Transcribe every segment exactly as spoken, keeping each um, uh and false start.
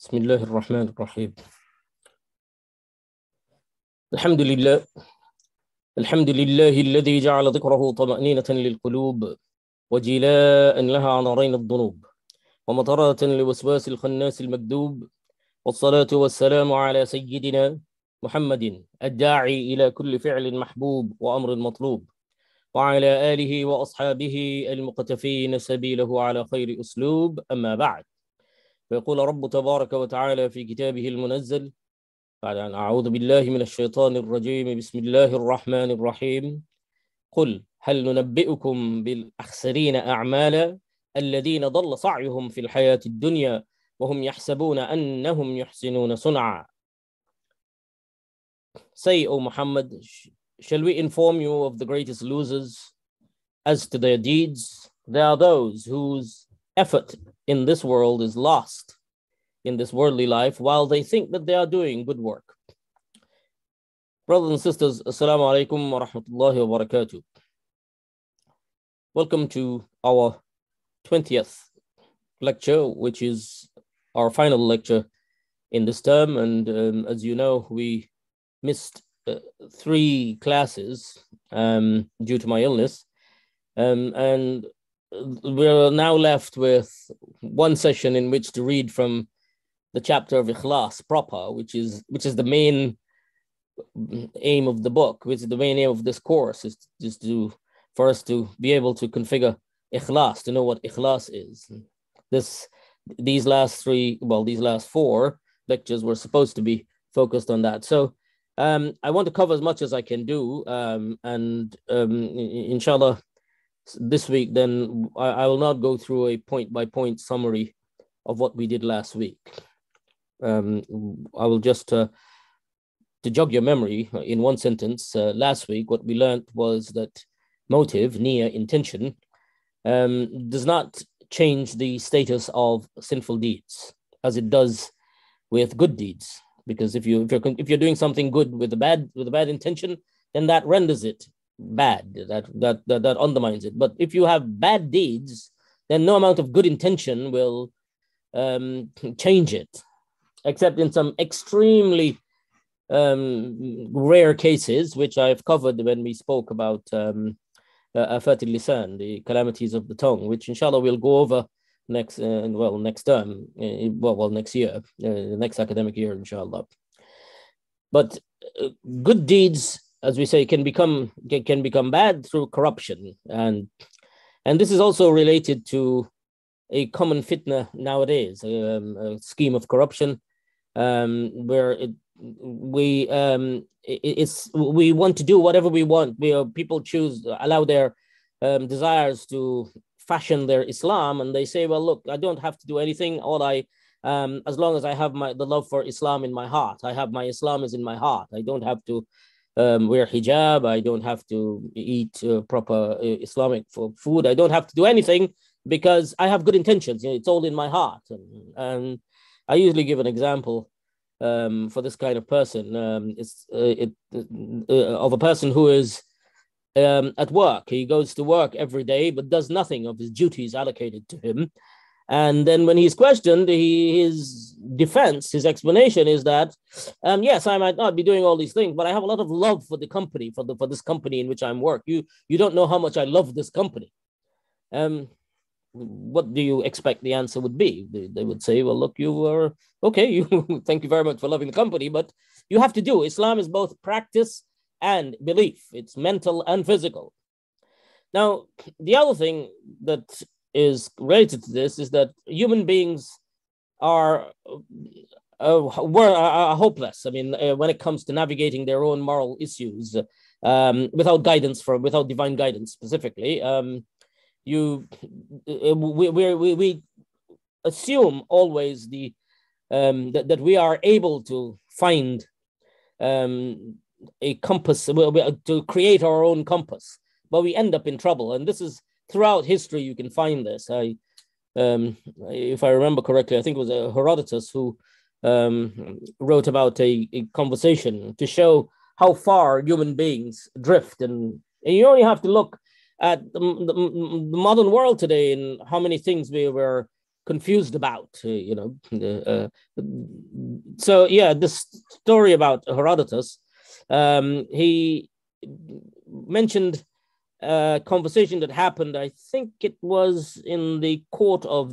بسم الله الرحمن الرحيم. الحمد لله الحمد لله الذي جعل ذكره طمأنينة للقلوب وجلاء لها عن رين الذنوب ومطرة لوسواس الخناس المكذوب، والصلاة والسلام على سيدنا محمد الداعي إلى كل فعل محبوب وأمر مطلوب، وعلى آله وأصحابه المقتفين سبيله على خير أسلوب. أما بعد، فيقول رب تبارك وتعالى في كتابه المنزل بعد أن أعوذ بالله من الشيطان الرجيم: بسم الله الرحمن الرحيم. قل هل ننبئكم بالأخسرين أعمالا الذين ضل سعيهم في الحياة الدنيا وهم يحسبون أنهم يحسنون صنعا. Say, O Muhammad, shall we inform you of the greatest losers as to their deeds? They are those whose effort in this world is lost in this worldly life while they think that they are doing good work. Brothers and sisters, Assalamu alaikum wa rahmatullahi wa barakatuh. Welcome to our twentieth lecture, which is our final lecture in this term. And um, as you know, we missed uh, three classes um, due to my illness. Um, and we're now left with one session in which to read from the chapter of Ikhlas proper, which is which is the main aim of the book, which is the main aim of this course, is just to for us to be able to configure Ikhlas, to know what Ikhlas is. This these last three, well, these last four lectures were supposed to be focused on that. So um, I want to cover as much as I can do, um, and um, inshallah, this week then I, I will not go through a point-by-point summary of what we did last week. Um, I will just, uh, to jog your memory in one sentence, uh, last week what we learned was that motive, niyyah, intention, um, does not change the status of sinful deeds as it does with good deeds. Because if you if you're if you're doing something good with a bad with a bad intention, then that renders it bad. That that that, that undermines it. But if you have bad deeds, then no amount of good intention will um, change it, except in some extremely um, rare cases, which I've covered when we spoke about um, uh, Afat al-Lisan, the calamities of the tongue, which inshallah we'll go over next, uh, well, next term, uh, well, well, next year, uh, next academic year, inshallah. But uh, good deeds, as we say, can become can, can become bad through corruption, and and this is also related to a common fitna nowadays, um, a scheme of corruption, um, where it, we um, it, it's we want to do whatever we want. We uh, people choose allow their um, desires to fashion their Islam, and they say, well, look, I don't have to do anything. All I um, as long as I have my the love for Islam in my heart, I have my Islam is in my heart. I don't have to um, wear hijab. I don't have to eat uh, proper uh, Islamic food. I don't have to do anything because I have good intentions. You know, it's all in my heart. And, and I usually give an example um, for this kind of person. Um, it's uh, it, uh, of a person who is um, at work. He goes to work every day, but does nothing of his duties allocated to him. And then when he's questioned, he, his defense, his explanation is that, um, yes, I might not be doing all these things, but I have a lot of love for the company, for the for this company in which I'm work. You you don't know how much I love this company. Um, what do you expect the answer would be? They, they would say, well, look, you are, okay, you thank you very much for loving the company, but you have to do. Islam is both practice and belief. It's mental and physical. Now, the other thing that is related to this is that human beings are, uh, were, are hopeless. I mean, uh, when it comes to navigating their own moral issues um, without guidance, from without divine guidance specifically, um, you we, we we we assume always the um, that, that we are able to find um, a compass, to create our own compass, but we end up in trouble. And this is throughout history. You can find this. I, um, if I remember correctly, I think it was uh, Herodotus who um, wrote about a, a conversation to show how far human beings drift, and, and you only have to look at the, the, the modern world today and how many things we were confused about, uh, you know. Uh, so yeah, this story about Herodotus, um, he mentioned a conversation that happened, I think it was in the court of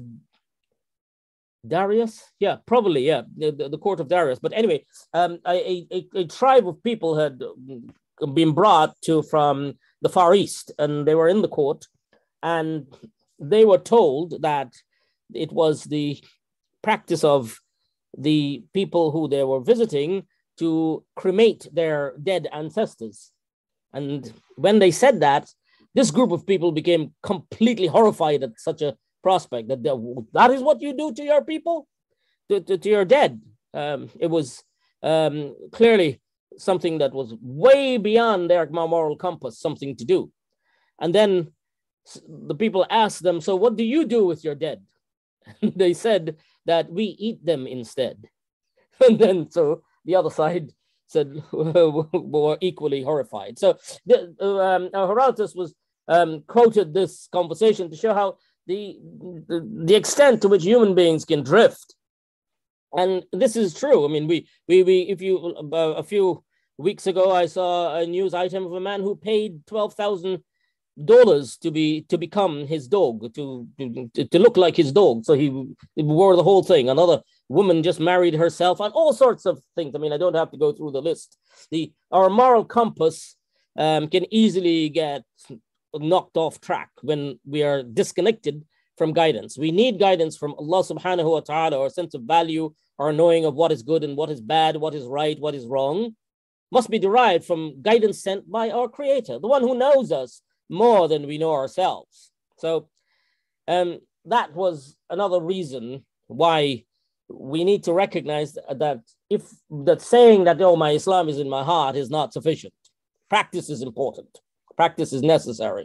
Darius. Yeah, probably, yeah, the, the, the court of Darius. But anyway, um, a, a, a tribe of people had been brought to from the Far East, and they were in the court, and they were told that it was the practice of the people who they were visiting to cremate their dead ancestors. And when they said that, this group of people became completely horrified at such a prospect, that that is what you do to your people, to, to, to your dead. Um, it was um, clearly something that was way beyond their moral compass, something to do. And then the people asked them, so what do you do with your dead? And they said that we eat them instead. And then so the other side said were equally horrified. So the, um, Herodotus was um, quoted this conversation to show how the, the the extent to which human beings can drift. And this is true. I mean, we we we if you uh, a few weeks ago, I saw a news item of a man who paid twelve thousand dollars to be to become his dog, to, to to look like his dog. So he, he wore the whole thing. Another woman just married herself, and all sorts of things. I mean, I don't have to go through the list. The our moral compass um, can easily get knocked off track when we are disconnected from guidance. We need guidance from Allah subhanahu wa ta'ala. Our sense of value, our knowing of what is good and what is bad, what is right, what is wrong, must be derived from guidance sent by our Creator, the one who knows us more than we know ourselves. So um, that was another reason why we need to recognize that if that saying that, oh, my Islam is in my heart is not sufficient. Practice is important. Practice is necessary.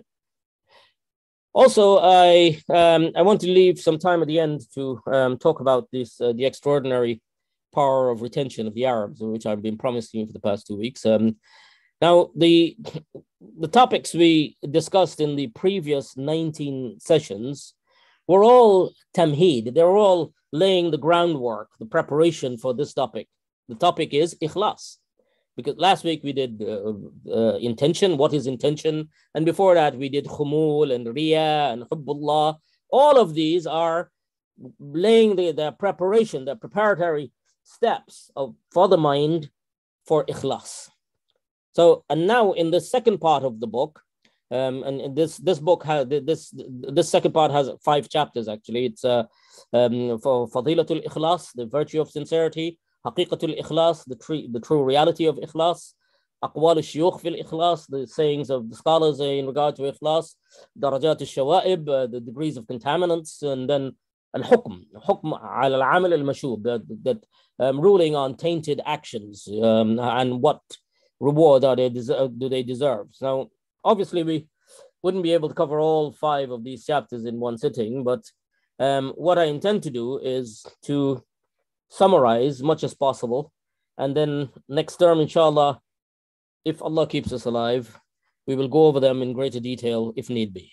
Also, I um, I want to leave some time at the end to um, talk about this uh, the extraordinary power of retention of the Arabs, which I've been promising you for the past two weeks. Um, now, the the topics we discussed in the previous nineteen sessions were all tamheed. They were all laying the groundwork, the preparation for this topic. The topic is ikhlas. Because last week we did uh, uh, intention, what is intention? And before that we did khumul and riya and hubbullah. All of these are laying the, the preparation, the preparatory steps of, for the mind for ikhlas. So, and now in the second part of the book, um, and this this book has this this second part has five chapters actually. It's uh, um, for Fadilatul Ikhlas, the virtue of sincerity. Haqiqatul Ikhlas, the true, the true reality of Ikhlas. Aqwal al-Shuyukh fil Ikhlas, the sayings of the scholars in regard to Ikhlas. Darajat al-Shawa'ib, uh, the degrees of contaminants. And then al-Hukm, Hukm ala al-Amal al-Mashub, that, that um, ruling on tainted actions um, and what reward are they deserve, do they deserve. So obviously we wouldn't be able to cover all five of these chapters in one sitting, but um, what I intend to do is to summarize much as possible, and then next term, inshallah, if Allah keeps us alive, we will go over them in greater detail if need be.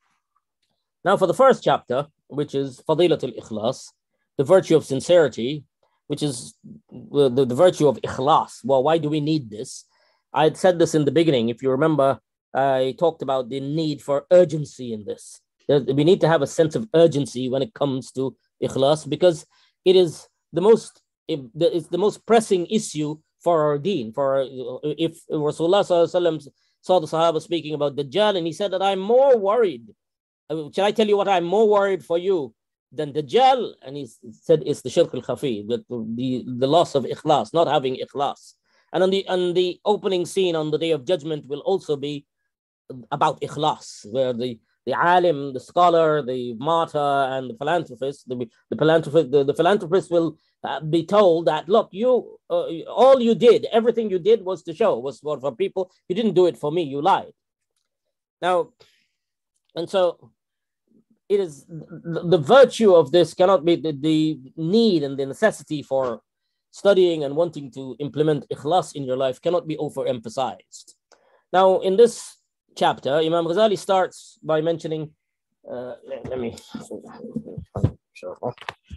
Now for the first chapter, which is Fadilatul Ikhlas, the virtue of sincerity, which is the, the, the virtue of ikhlas. Well, why do we need this? I had said this in the beginning. If you remember, I talked about the need for urgency in this. We need to have a sense of urgency when it comes to ikhlas, because it is the most it's the most pressing issue for our deen. For our, if Rasulullah sallallahu alaihi wasallam saw the Sahaba speaking about Dajjal, and he said that I'm more worried. Shall I tell you what I'm more worried for you than Dajjal? And he said it's the shirk al-khafi, the, the the loss of ikhlas, not having ikhlas. And on the on the opening scene on the Day of Judgment will also be about ikhlas, where the the alim, the scholar, the martyr, and the philanthropist, the, the philanthropist, the, the philanthropist will uh, be told that, look, you, uh, all you did, everything you did was to show, was for, for people. You didn't do it for me, you lied. Now, and so it is, the, the virtue of this cannot be, the, the need and the necessity for studying and wanting to implement ikhlas in your life cannot be overemphasized. Now, in this chapter, Imam Ghazali starts by mentioning, uh, let, let me inshallah.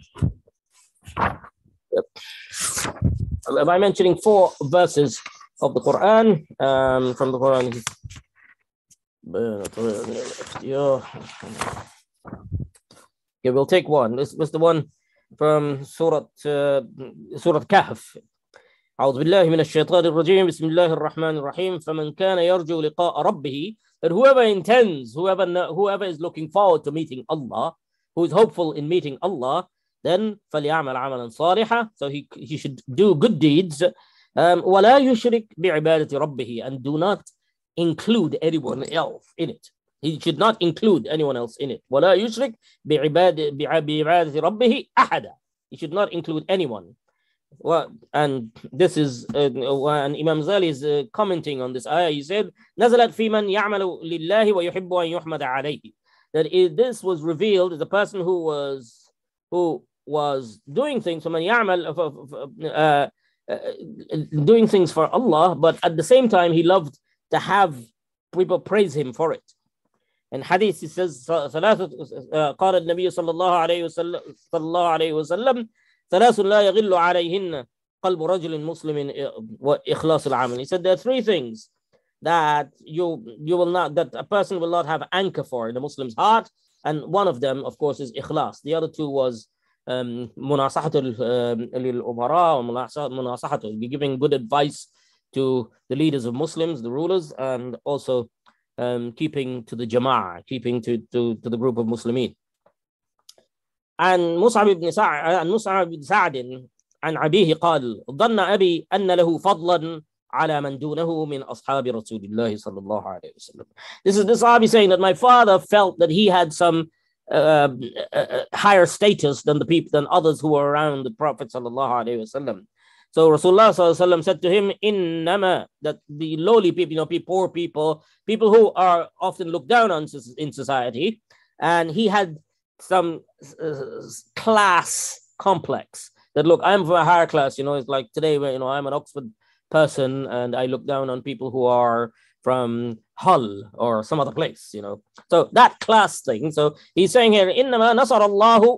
Yep. By mentioning four verses of the Quran, um, from the Quran. Okay, we'll take one. This was the one from Surah uh, Surah Kahf. أعوذ بالله من الشيطان الرجيم بسم الله الرحمن الرحيم فمن كان يرجو لقاء ربه, that whoever intends, whoever whoever is looking forward to meeting Allah, who is hopeful in meeting Allah, then فليعمل عملا صالحا, so he he should do good deeds, um, ولا يشرك بعبادة ربه, and do not include anyone else in it. He should not include anyone else in it. ولا يشرك بعبادة بعبادة ربه أحدا. He should not include anyone. Well, and this is uh, and Imam Ghazali is uh, commenting on this ayah. He said, "نزلت في من يعمل لله ويحب أن يحمد عليه." That it, this was revealed as a person who was who was doing things, من يعمل, uh, uh, uh, doing things for Allah, but at the same time he loved to have people praise him for it. And hadith, he says, ثلاثة قال النبي صلى الله عليه وسلم صلى الله عليه وسلم ثلاث لا يغل عليهن قلب رجل مسلم وإخلاص العمل. He said there are three things that you you will not, that a person will not have anchor for in a Muslim's heart, and one of them, of course, is ikhlas. The other two was um, مناصحة للأمراء ومناصحة, giving good advice to the leaders of Muslims, the rulers, and also um, keeping to the jama'ah, keeping to, to, to the group of Muslimin. عن مصعب بن سعد عن مصعب بن سعد عن أبيه قال ظن أبي أن له فضلا على من دونه من أصحاب رسول الله صلى الله عليه وسلم. This is the Sahabi saying that my father felt that he had some uh, uh, higher status than the people, than others who were around the Prophet صلى الله عليه وسلم. So Rasulullah صلى الله عليه وسلم said to him, إنما, that the lowly people, you know, poor people, people who are often looked down on in society, and he had some uh, class complex that, look, I'm from a higher class, you know, it's like today where, you know, I'm an Oxford person and I look down on people who are from Hull or some other place, you know. So that class thing. So he's saying here, إنما نصر الله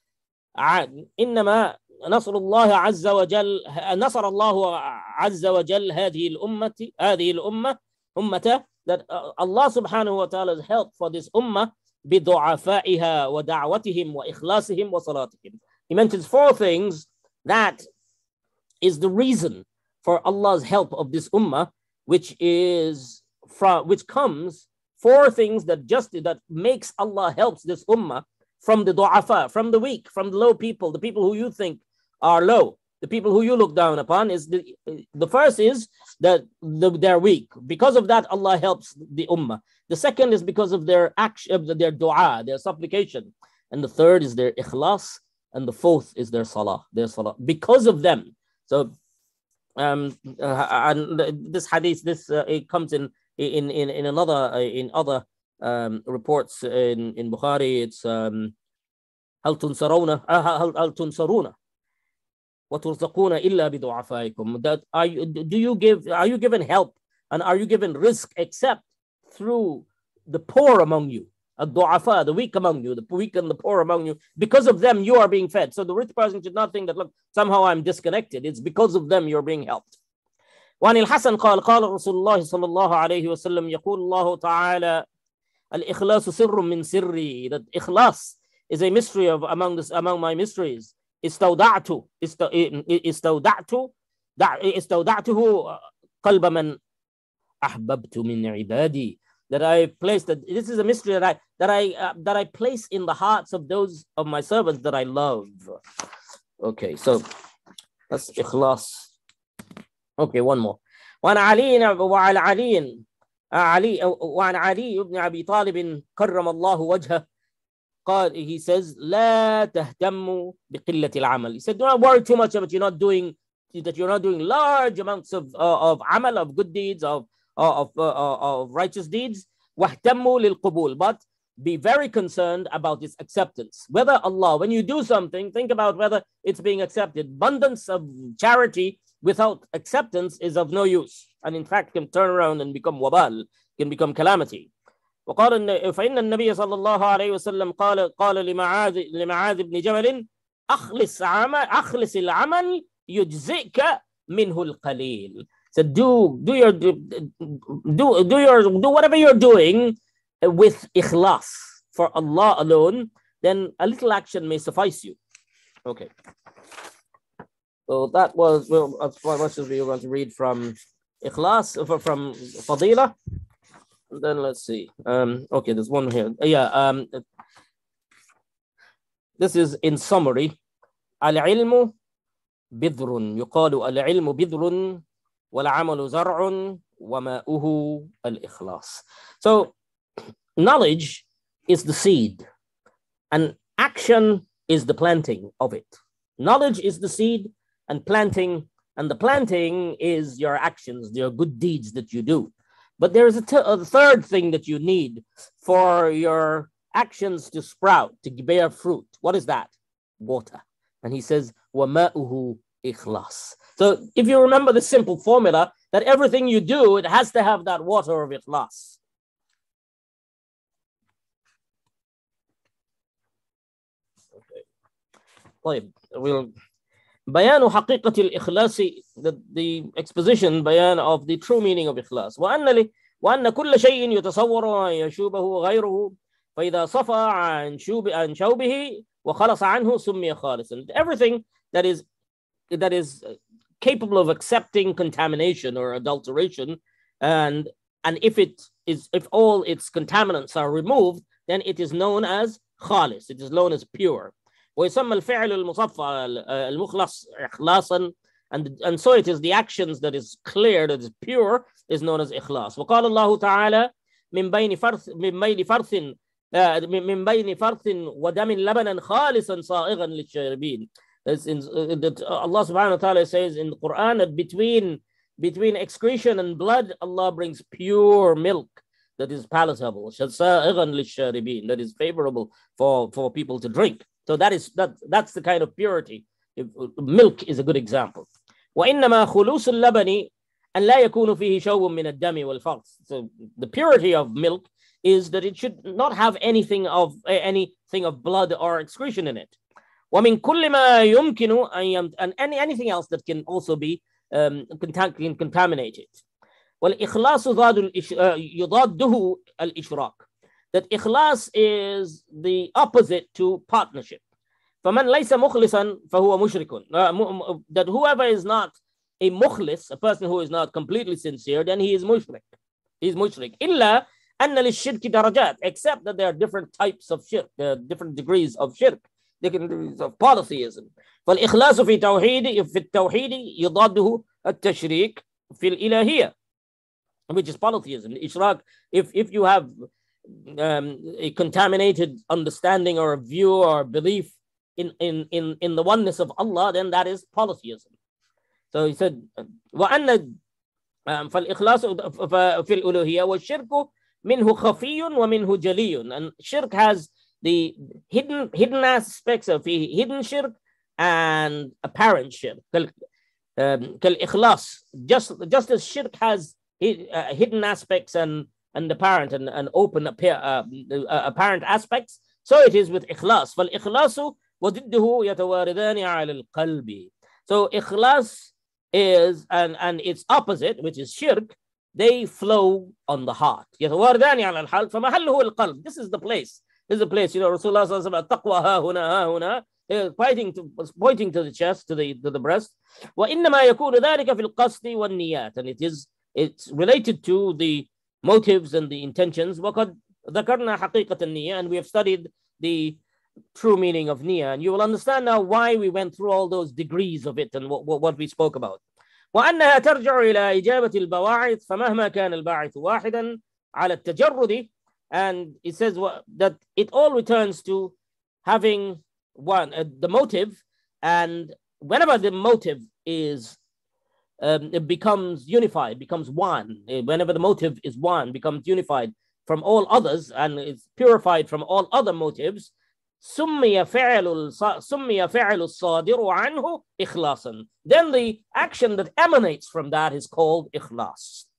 إنما نصر الله عز وجل نصر الله عز وجل هذه الأمة هذه الأمة أمته, that uh, Allah subhanahu wa ta'ala's help for this ummah بضعفائها ودعوتهم وإخلاصهم وصلاتهم. He mentions four things that is the reason for Allah's help of this ummah, which is from which comes four things that just that makes Allah helps this ummah from the du'afa, from the weak, from the low people, the people who you think are low, the people who you look down upon. Is the the first is that the, they're weak. Because of that, Allah helps the ummah. The second is because of their action, their dua, their supplication. And the third is their ikhlas. And the fourth is their salah, their salah. Because of them. So, um, uh, and this hadith, this uh, it comes in in in in another uh, in other um, reports in in Bukhari. It's um, هل تنصرون هل هل تنصرون وترزقون إلا بضعفائكم. That are you, do you give? Are you given help and are you given risk except through the poor among you, ad-du'afa, the weak among you, the weak and the poor among you? Because of them, you are being fed. So the rich person should not think that, look, somehow I'm disconnected. It's because of them you're being helped. وعن الحسن قال قال رسول الله صلى الله عليه وسلم يقول الله تعالى الإخلاص سر من سري. That ikhlas is a mystery of among this among my mysteries. استودعت استودعت استودعته قلب من أحببت من عبادي. That I place that this is a mystery that I that I uh, that I place in the hearts of those of my servants that I love. Okay, so that's ikhlas. Okay, one more. وعن علي وعلى علي علي وعن علي بن أبي طالب كرم الله وجهه قال, he says لا تهتموا بقلة العمل. He said, do not worry too much about you're not doing that you're not doing large amounts of uh, of amal, of good deeds, of of uh, of righteous deeds. واهتموا للقبول, but be very concerned about its acceptance. Whether Allah, when you do something, think about whether it's being accepted. Abundance of charity without acceptance is of no use, and in fact can turn around and become wabal, can become calamity. وقال فإن النبي صلى الله عليه وسلم قال قال لمعاذ لمعاذ بن جبل أخلص عمل أخلص العمل يجزئك منه القليل. So do do your do do your do whatever you're doing with ikhlas for Allah alone, then a little action may suffice you. Okay. So that was well, what much we were going to read from ikhlas from Fadila. Then let's see. Um, okay, there's one here. Yeah. Um, this is in summary. Al-ilmu bidrun. يقال al-ilmu bidrun wal-amalu zar'un wa ma'uhu al-ikhlas. So knowledge is the seed and action is the planting of it. Knowledge is the seed and planting, and the planting is your actions, your good deeds that you do. But there is a, t- a third thing that you need for your actions to sprout, to bear fruit. What is that? Water. And he says, وَمَاءُهُ إِخْلَاص. So if you remember the simple formula, that everything you do, it has to have that water of ikhlas. Okay. طيب, we'll... بيان حقيقة الإخلاص, the, the exposition بيان of the true meaning of إخلاص. وأن لي وأن كل شيء يتصور أن يشوبه غيره فإذا صفى عن شوب عن شوبه وخلص عنه سمي خالصا. Everything that is that is capable of accepting contamination or adulteration, and and if it is if all its contaminants are removed, then it is known as خالص. It is known as pure. ويسمى الفعل المصفى المخلص إخلاصا, and and so it is the actions that is clear, that is pure, is known as إخلاص. وقال الله تعالى من بين فرث من بين فرث من بين فرث ودم لبنا خالصا صائغا للشاربين. That Allah subhanahu wa ta'ala says in the Quran that between between excretion and blood, Allah brings pure milk that is palatable, صائغا للشاربين, that is favorable for for people to drink. So that is that that's the kind of purity. If, milk is a good example. وإنما خلوص اللبن أن لا يكون فيه شوب من الدم والفرث. So the purity of milk is that it should not have anything of anything of blood or excretion in it. ومن كل ما يمكن أن and any anything else that can also be um, contaminated. والإخلاص يضاده الإشراك. That ikhlas is the opposite to partnership. فَمَنْ لَيْسَ مُخْلِصًا فَهُوَ مُشْرِكٌ. That whoever is not a mukhlis, a person who is not completely sincere, then he is mushrik. He is mushrik. إِلَّا أَنَّ لِلشِّرْكِ دَرَجَاتٍ. Except that there are different types of shirk, there are different degrees of shirk, different degrees of polytheism. فالإخلاص في توحيد في التوحيد يضاده التشريك في الإلهية, which is polytheism. Ishraq, if if you have Um, a contaminated understanding or a view or belief in, in, in, in the oneness of Allah, then that is polytheism. So he said, وَأَنَّ فَالْإِخْلَاصُ فِي الْأُلُوهِيَّةِ وَالشِّرْكُ مِنْهُ خَفِيٌّ وَمِنْهُ جَلِيٌّ. And shirk has the hidden hidden aspects of hidden shirk and apparent shirk. كالإخلاص, just, just as shirk has hidden aspects and and apparent and, and open appear, uh, uh, apparent aspects, so it is with ikhlas. فالإخلاص وضده يتواردان على القلب. So ikhlas is, and, and its opposite, which is shirk, they flow on the heart. يتواردان على القلب فمحله القلب. This is the place. This is the place. You know, Rasulullah sallallahu alaihi wasallam, التقوى ها هنا ها هنا, pointing to pointing to the chest, to the to the breast. وإنما يكون ذلك في القصد والنيات, and it is it's related to the motives and the intentions. وقد ذكرنا حقيقة النية, and we have studied the true meaning of niyyah, and you will understand now why we went through all those degrees of it and what, what, what we spoke about. وأنها ترجع إلى إجابة البواعث فمهما كان الباعث واحدا على التجرد, and it says that it all returns to having one, uh, the motive, and whenever the motive is Um, it becomes unified, becomes one. Whenever the motive is one, becomes unified from all others and is purified from all other motives, سمي فعل سمي فعل الصادر عنه إخلاصا. Then the action that emanates from that is called إخلاص.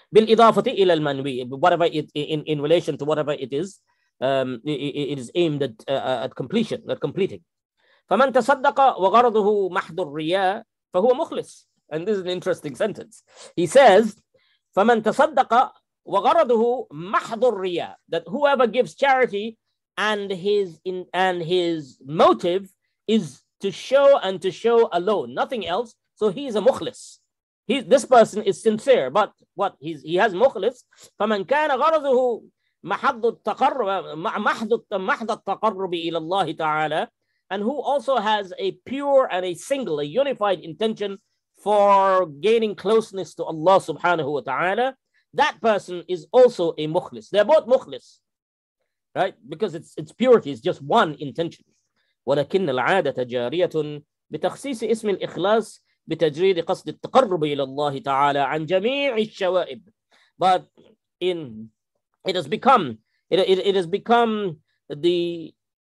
بالإضافة إلى المنوي, whatever it in in relation to whatever it is, um, it, it is aimed at uh, at completion, at completing. فمن تصدق وغرضه محض الرياء فهو مخلص. And this is an interesting sentence. He says, فمن تصدق وغرضه محض الرياء, that whoever gives charity and his in and his motive is to show and to show alone, nothing else. So he is a mukhlis. He, this person is sincere, but what he's, he has mukhlis. فمن كان غرضه محض التقرب محض محض التقرب إلى الله تعالى, and who also has a pure and a single, a unified intention for gaining closeness to Allah subhanahu wa ta'ala, that person is also a mukhlis. They're both mukhlis, right? Because it's it's purity, it's just one intention. ولكن العادة جارية بتخصيص اسم الإخلاص بتجريد قصد التقرب إلى الله تعالى عن جميع الشوائب. But in it has become it, it, it has become the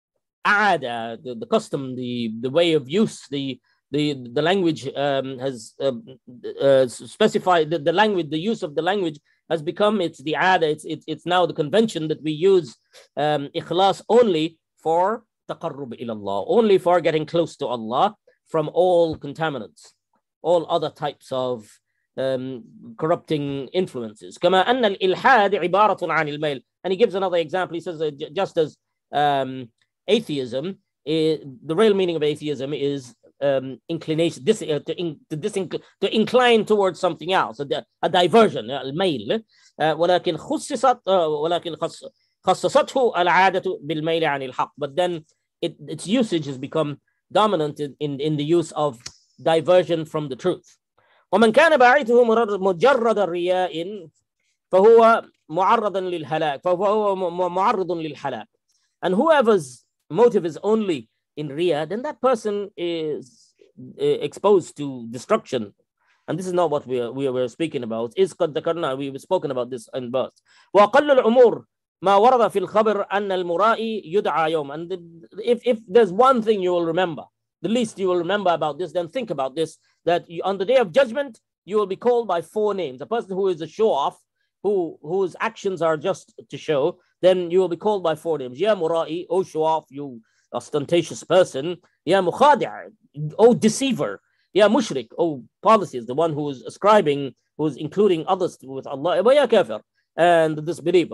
ada, the, the custom, the, the way of use, the the, the language um, has uh, uh, specified, the, the language, the use of the language has become, it's the ada, it's, it's, it's now the convention that we use um, ikhlas only for taqarrub ila Allah, only for getting close to Allah from all contaminants, all other types of um, corrupting influences. كما أن الإلحاد عبارة عن الميل. And he gives another example. He says uh, just as um, atheism, is, the real meaning of atheism is um, inclination, dis, uh, to, in, to, disincl- to incline towards something else, a, a diversion, الميل. uh, ولكن خصصت uh, ولكن خص, خصصته العادة بالميل عن الحق. But then it, its usage has become dominant in, in, in the use of diversion from the truth. ومن كان باعثه مجرد الرياء فهو معرض للهلاك فهو معرض للهلاك. And whoever's motive is only in riya, then that person is uh, exposed to destruction. And this is not what we are, we were speaking about. Is قد ذكرنا, we've spoken about this in birth. وأقل الأمور ما ورد في الخبر أن المرائي يدعى يوم. And the, if, if there's one thing you will remember, the least you will remember about this, then think about this, that you, on the day of judgment, you will be called by four names. A person who is a show-off, who whose actions are just to show, then you will be called by four names. Ya Mura'i, O show-off, you ostentatious person. Ya Mukhadi', O deceiver. Ya Mushrik, O polytheist, the one who is ascribing, who is including others with Allah. Wa ya Kafir, and the disbeliever.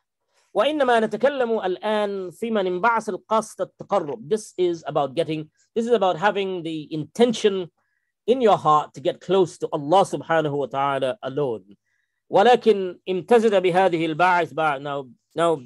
وإنما نتكلم الآن في من انبعث القصد التقرب. This is about getting, this is about having the intention in your heart to get close to Allah subhanahu wa ta'ala alone. ولكن امتزج بهذه الباعث بعد. Now, now,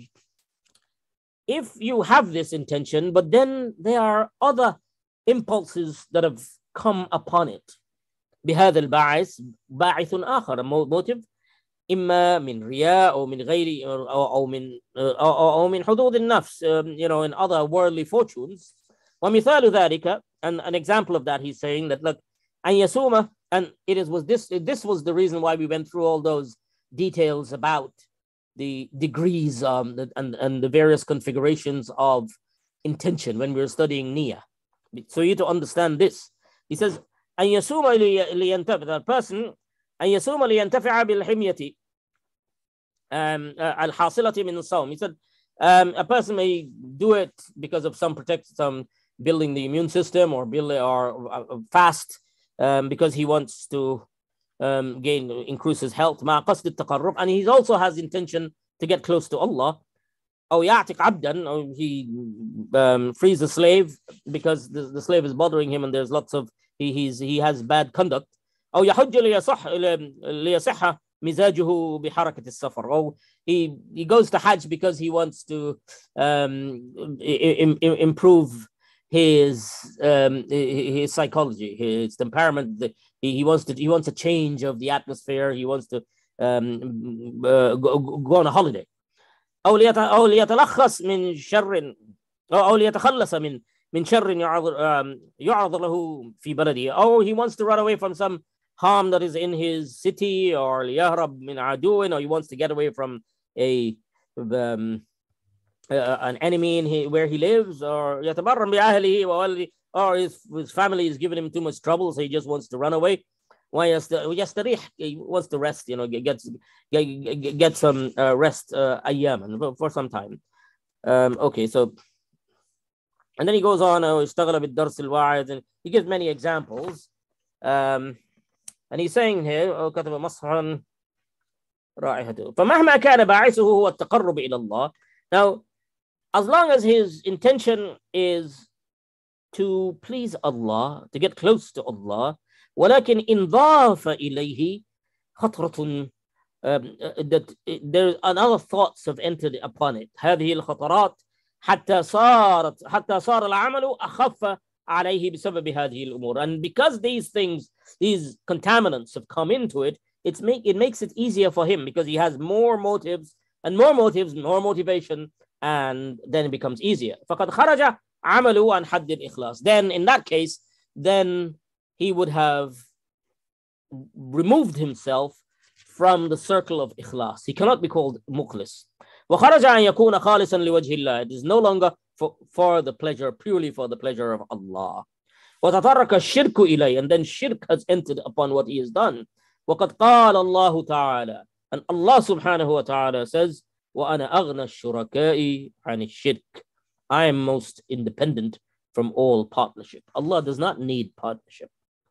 if you have this intention, but then there are other impulses that have come upon it. بهذا الباعث باعث آخر, a motive, إما من رياء أو من غير أو, أو من أو, أو من حظوظ النفس, um, you know, in other worldly fortunes. ومثال ذلك, and an example of that, he's saying that, look, أن يسوم, and it is was this this was the reason why we went through all those details about the degrees um, and and the various configurations of intention when we were studying niyyah. So you to understand this, he says أن يسوم لينتفع, that person أن يسوم لينتفع بالحمية الحاصلة من الصوم. He said um, a person may do it because of some protect, some building the immune system, or build or uh, fast um, because he wants to um, gain, increase his health. مع قصد التقرب, and he also has intention to get close to Allah. أو يعتق عبدا, or he um, frees a slave because the, the slave is bothering him and there's lots of he he's he has bad conduct. أو يحج ليصح ليصح مزاجه بحركة السفر. Or he he goes to Hajj because he wants to um, im, im, improve his um, his psychology, his temperament. He, he wants to he wants a change of the atmosphere. He wants to um, uh, go, go on a holiday. أو أو ليتلخص من شر أو ليتخلص من من شر يعرض يعرض له في بلده. Or he wants to run away from some harm that is in his city, or ليهرب من عدو, or he wants to get away from a um, uh, an enemy in his, where he lives, or يتبرم بأهله وولده, or his, his family is giving him too much trouble, so he just wants to run away. ويستريح, he wants to rest, you know, get get, get some uh, rest uh, أياما for some time. Um, okay, so and then he goes on, اشتغل بالدرس الواعظ, and he gives many examples. Um, and he's saying here, كتب مصحا رائحته فمهما كان باعثه هو التقرب إلى الله. Now, as long as his intention is to please Allah, to get close to Allah, ولكن انضاف إليه خطرة, um, that there other thoughts have entered upon it. هذه الخطرات حتى صارت حتى صار العمل أخف عليه بسبب هذه الأمور. And because these things, these contaminants have come into it, it's make it makes it easier for him because he has more motives and more motives, more motivation, and then it becomes easier. فقد خرج عمله عن حد الإخلاص. Then in that case, then he would have removed himself from the circle of ikhlas. He cannot be called mukhlis. وخرج أن يكون خالصا لوجه الله. It is no longer for, for the pleasure, purely for the pleasure of Allah. وتطرق الشرك إليه, and then shirk has entered upon what he has done. وقد قال الله تعالى, and Allah subhanahu wa ta'ala says, وأنا أغنى الشركاء عن الشرك. I am most independent from all partnership. Allah does not need partnership.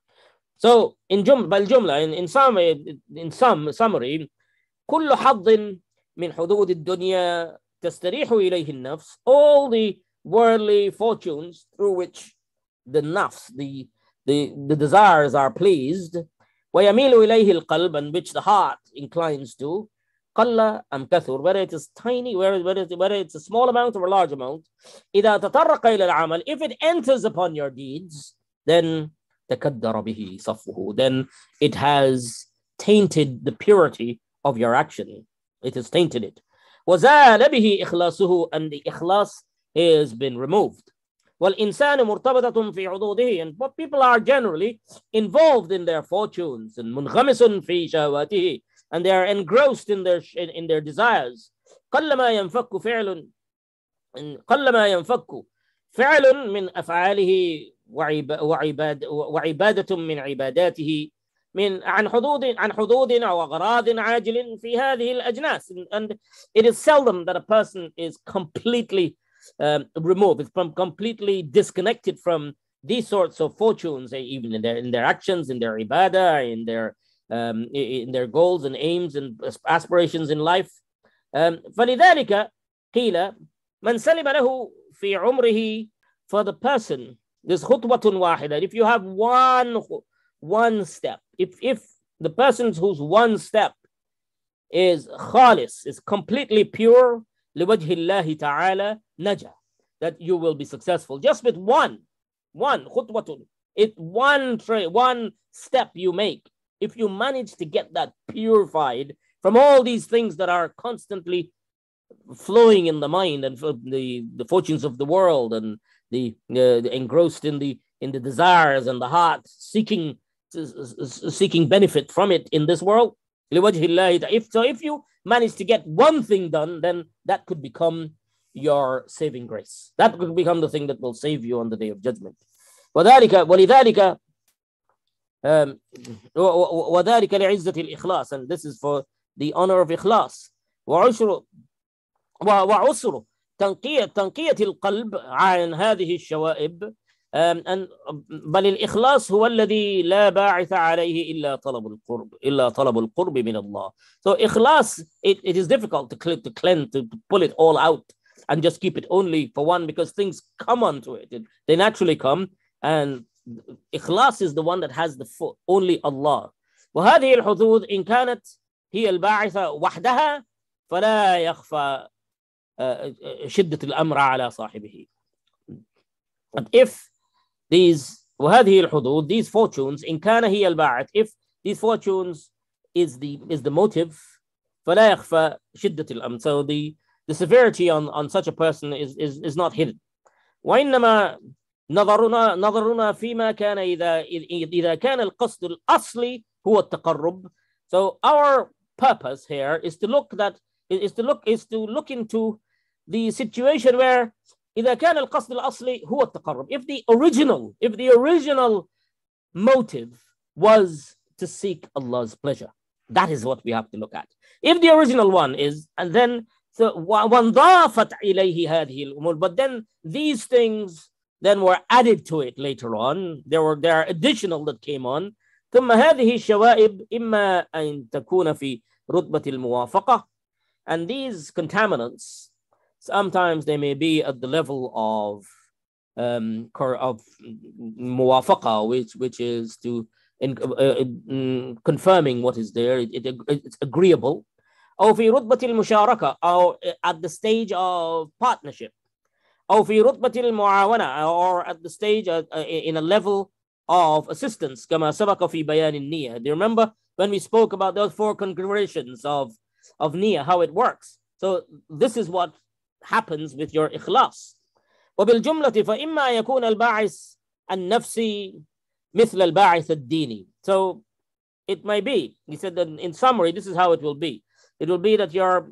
So in jum بالجملة, in, in some in some summary, كل حظ من حظوظ الدنيا تستريح إليه النفس. All the worldly fortunes through which the nafs, the the the desires are pleased, ويميل إليه القلب, and which the heart inclines to, قل أم كثر, whether it is tiny, whether, whether, whether it's a small amount or a large amount, إذا تطرق إلى العمل, if it enters upon your deeds, then تكدر به صفه, then it has tainted the purity of your action. It has tainted it. وزال به إخلاصه, and the ikhlas has been removed. والإنسان مرتبطة في عضوده, and what people are generally involved in their fortunes, and منغمس في شهواته, and they are engrossed in their in, in their desires. قلما ينفك فعل قلما ينفك فعل من أفعاله وعباد وعبادة من عباداته من عن حدود عن حدود أو أغراض عاجل في هذه الأجناس. And it is seldom that a person is completely um, removed, it's completely disconnected from these sorts of fortunes, even in their in their actions, in their ibadah, in their um, in their goals and aims and aspirations in life. Um, فلذلك قيل من سلم له في عمره, for the person, this خطوة واحدة, if you have one one step, if if the person whose one step is khalis, is completely pure, لوجه الله تعالى نجا, that you will be successful just with one one خطوة, it one tra- one step you make. If you manage to get that purified from all these things that are constantly flowing in the mind, and the the fortunes of the world, and the, uh, the engrossed in the in the desires and the heart seeking seeking benefit from it in this world, if so if you manage to get one thing done, then that could become your saving grace. That could become the thing that will save you on the day of judgment. وذلك ولذلك um, وذلك لعزة الإخلاص, and this is for the honor of ikhlas. وعشر وعسر تنقية تنقية القلب عن هذه الشوائب. Um, and بل الإخلاص هو الذي لا باعث عليه إلا طلب القرب إلا طلب القرب من الله. So ikhlas, it, it is difficult to clean, to cleanse, to, to pull it all out and just keep it only for one, because things come onto it. it they naturally come, and ikhlas is the one that has the full, only Allah. وهذه الحظوظ إن كانت هي الباعثة وحدها فلا يخفى شدة الأمر على صاحبه. But if these وهذه الحظوظ, these fortunes, إن كان هي الباعث, if these fortunes is the is the motive, فلا يخفى شدة الأمر, so the the severity on on such a person is is is not hidden. وإنما نظرنا نظرنا فيما كان إذا إذا كان القصد الأصلي هو التقرب. So our purpose here is to look that is to look is to look into the situation where إذا كان القصد الأصلي هو التقرب. If the original, if the original motive was to seek Allah's pleasure. That is what we have to look at. If the original one is, and then so وَانْضَافَتْ إِلَيْهِ هَذِهِ الْأُمُورِ, but then these things then were added to it later on. There were there are additional that came on. ثم هذه الشوائب إما أن تكون في رتبة الموافقة, and these contaminants sometimes they may be at the level of um of muwafaqa, which which is to in, uh, in confirming what is there. It, it, it's agreeable. أو في رتبة المشاركة, or at the stage of partnership. أو في رتبة المعاونة, or at the stage uh, in a level of assistance. كما سبق في بيان النية. Do you remember when we spoke about those four configurations of of niyyah, how it works? So this is what happens with your ikhlas. وبالجملة فإما يكون الباعث النفسي مثل الباعث الديني. So it may be, he said that in summary, this is how it will be. It will be that your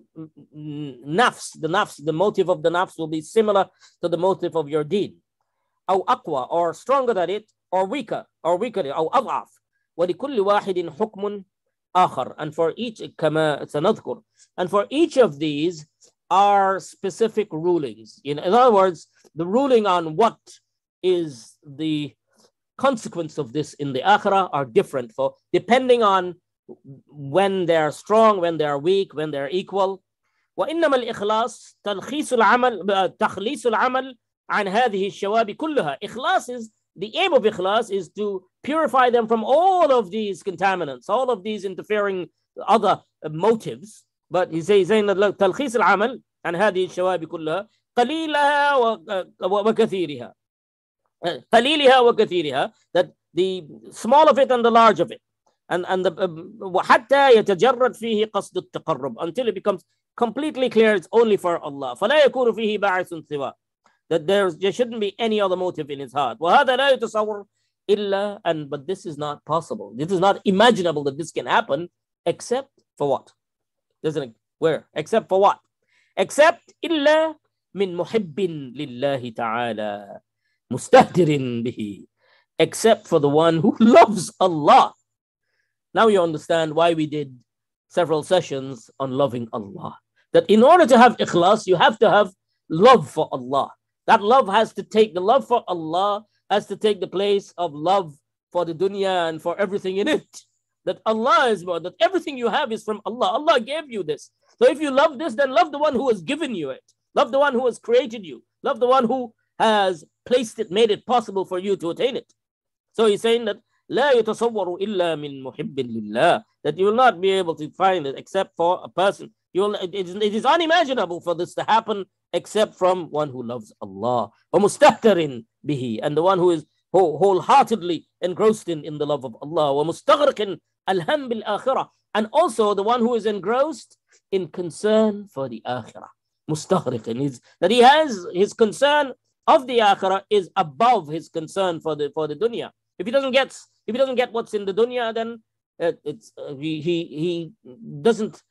nafs, the nafs, the motive of the nafs will be similar to the motive of your deen. أو أقوى, or stronger than it, or weaker, or weaker, أو أضعف. ولكل واحد حكم آخر. And for each, كما سنذكر, and for each of these are specific rulings. In, in other words, the ruling on what is the consequence of this in the akhirah are different for depending on when they are strong, when they are weak, when they are equal. وإنما الإخلاص تلخيص العمل تخليص العمل عن هذه الشوائب كلها. Ikhlas is, the aim of ikhlas is to purify them from all of these contaminants, all of these interfering other motives. But he says تلخيص العمل عن هذه الشوائب كلها قليلها وكثيرها. قليلها وكثيرها, that the small of it and the large of it. And and the وحتى يتجرد فيه قصد التقرب, until it becomes completely clear it's only for Allah. فلا يكون فيه باعث سواه, that there's, there shouldn't be any other motive in his heart. وهذا لا يتصور إلا, and but this is not possible. This is not imaginable that this can happen, except for what? Doesn't it? Where? Except for what? Except إلا من محب لله تعالى مستهتر به, except for the one who loves Allah. Now you understand why we did several sessions on loving Allah. That in order to have ikhlas, you have to have love for Allah. That love has to take, the love for Allah has to take the place of love for the dunya and for everything in it. That Allah is more, that everything you have is from Allah. Allah gave you this. So if you love this, then love the one who has given you it. Love the one who has created you. Love the one who has placed it, made it possible for you to attain it. So he's saying that لا يتصور إلا من محب لله, that you will not be able to find it except for a person. You will, it, is, it is unimaginable for this to happen except from one who loves Allah. ومستهتر به, and the one who is wholeheartedly engrossed in, in the love of Allah. ومستغرق الهم بالآخرة, and also the one who is engrossed in concern for the akhirah. مستغرق is that he has his concern of the akhirah is above his concern for the for the dunya. If he doesn't get if he doesn't get what's in the dunya, then it, it's uh, he he he doesn't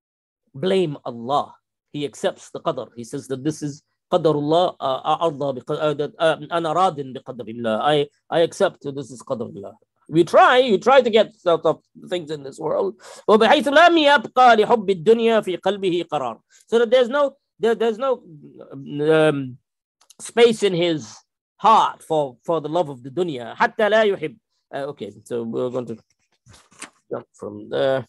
blame Allah. He accepts the qadr. He says that this is qadarullah. Ana radin bi qadrillah. I I accept this is qadarullah. We try, you try to get out of things in this world. وبحيث لم يبقى لحب الدنيا في قلبه قرار. So that there's no there, there's no um, space in his heart for, for the love of the dunya. حتى لا يحب. Uh, okay, so we're going to jump from there.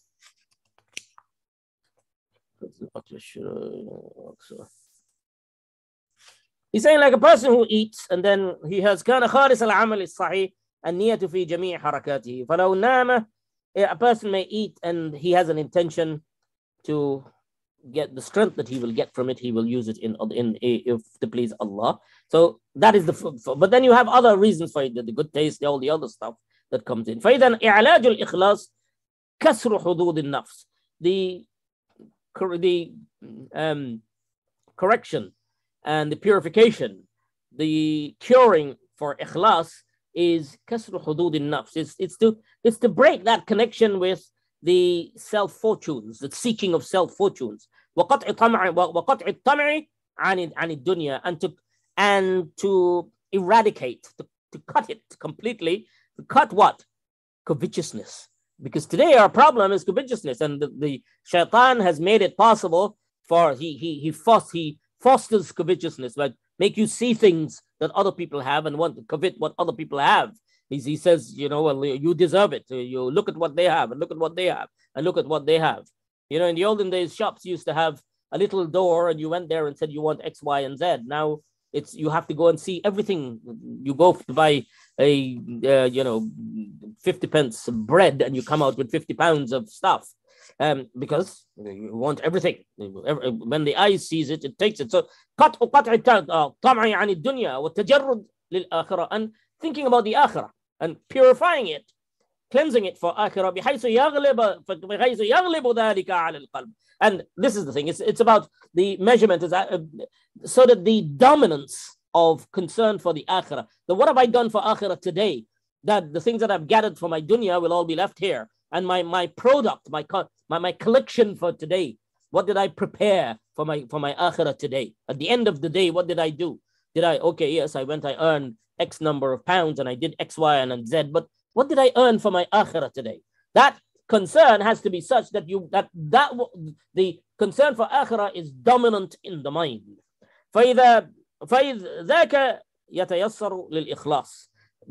He's saying like a person who eats and then he has كان خالص العمل الصحيح النية في جميع حركاته. فلو نام, a person may eat and he has an intention to get the strength that he will get from it, he will use it in in if to please Allah. So that is the, but then you have other reasons for it, the good taste, all the other stuff that comes in. فإذا إعلاج الإخلاص كسر حدود النفس. The the um, correction and the purification, the curing for ikhlas is kasru hudud al-nafs. It's, it's to it's to break that connection with the self fortunes, the seeking of self fortunes. وقطع الطمع وقطع الطمع عن عن الدنيا, and to and to eradicate, to, to cut it completely. To cut what? Covetousness, because today our problem is covetousness, and the, the shaitan has made it possible for he he he fosters he fosters covetousness, like make you see things that other people have and want to covet what other people have. He, he says, you know, well, you deserve it. You look at what they have, and look at what they have, and look at what they have. You know, in the olden days, shops used to have a little door, and you went there and said you want X, Y, and Z. Now it's you have to go and see everything. You go to buy a uh, you know fifty pence bread, and you come out with fifty pounds of stuff, um, because you want everything. When the eye sees it, it takes it. So قطع قطع طمعي عن الدنيا والتجرد للآخرة, and thinking about the akhirah and purifying it, cleansing it for akhirah بحيث يغلب بحيث يغلب ذلك على القلب. And this is the thing. It's it's about the measurement, is uh, so that the dominance of concern for the akhirah. The what have I done for akhirah today? That the things that I've gathered for my dunya will all be left here, and my my product, my my my collection for today. What did I prepare for my for my akhirah today? At the end of the day, what did I do? Did I okay? Yes, I went. I earned X number of pounds, and I did X, Y, and Z. But what did I earn for my akhirah today? That concern has to be such that you that that the concern for akhirah is dominant in the mind. فإذا فإذا ذاك يتيسر للإخلاص.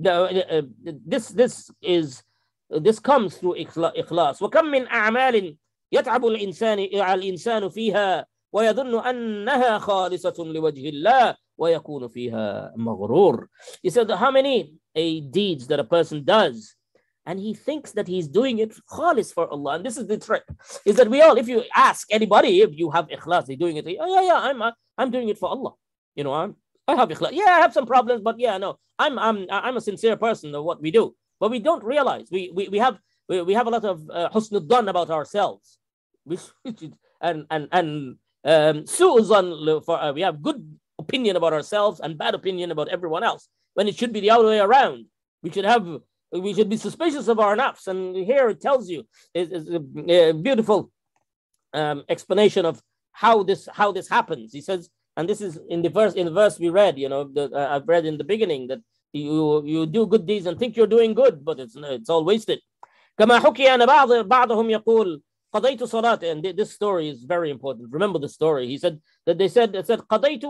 This this is this comes through إخلاص. وكم من أعمال يتعب الإنسان الإنسان فيها ويظن أنها خالصة لوجه الله ويكون فيها مغرور. He said, how many a deeds that a person does, and he thinks that he's doing it khalis for Allah. And this is the trick, is that we all, if you ask anybody if you have ikhlas, they're doing it, oh yeah, yeah, I'm I'm doing it for Allah. You know, I'm I have ikhlas. Yeah, I have some problems, but yeah, no, I'm I'm I'm a sincere person of what we do. But we don't realize we we, we have we, we have a lot of uh, husn al-dhan about ourselves. We and and and um su'zan for uh, we have good opinion about ourselves and bad opinion about everyone else, when it should be the other way around. We should have we should be suspicious of our nafs. And here it tells you is, is a, a beautiful um, explanation of how this how this happens. He says, and this is in the verse in the verse we read, you know, the, uh, I've read in the beginning, that you you do good deeds and think you're doing good, but it's it's all wasted. كما حكي أن بعض بعضهم يقول قضيت صلاة, and this story is very important. Remember the story. He said that they said they said قضيت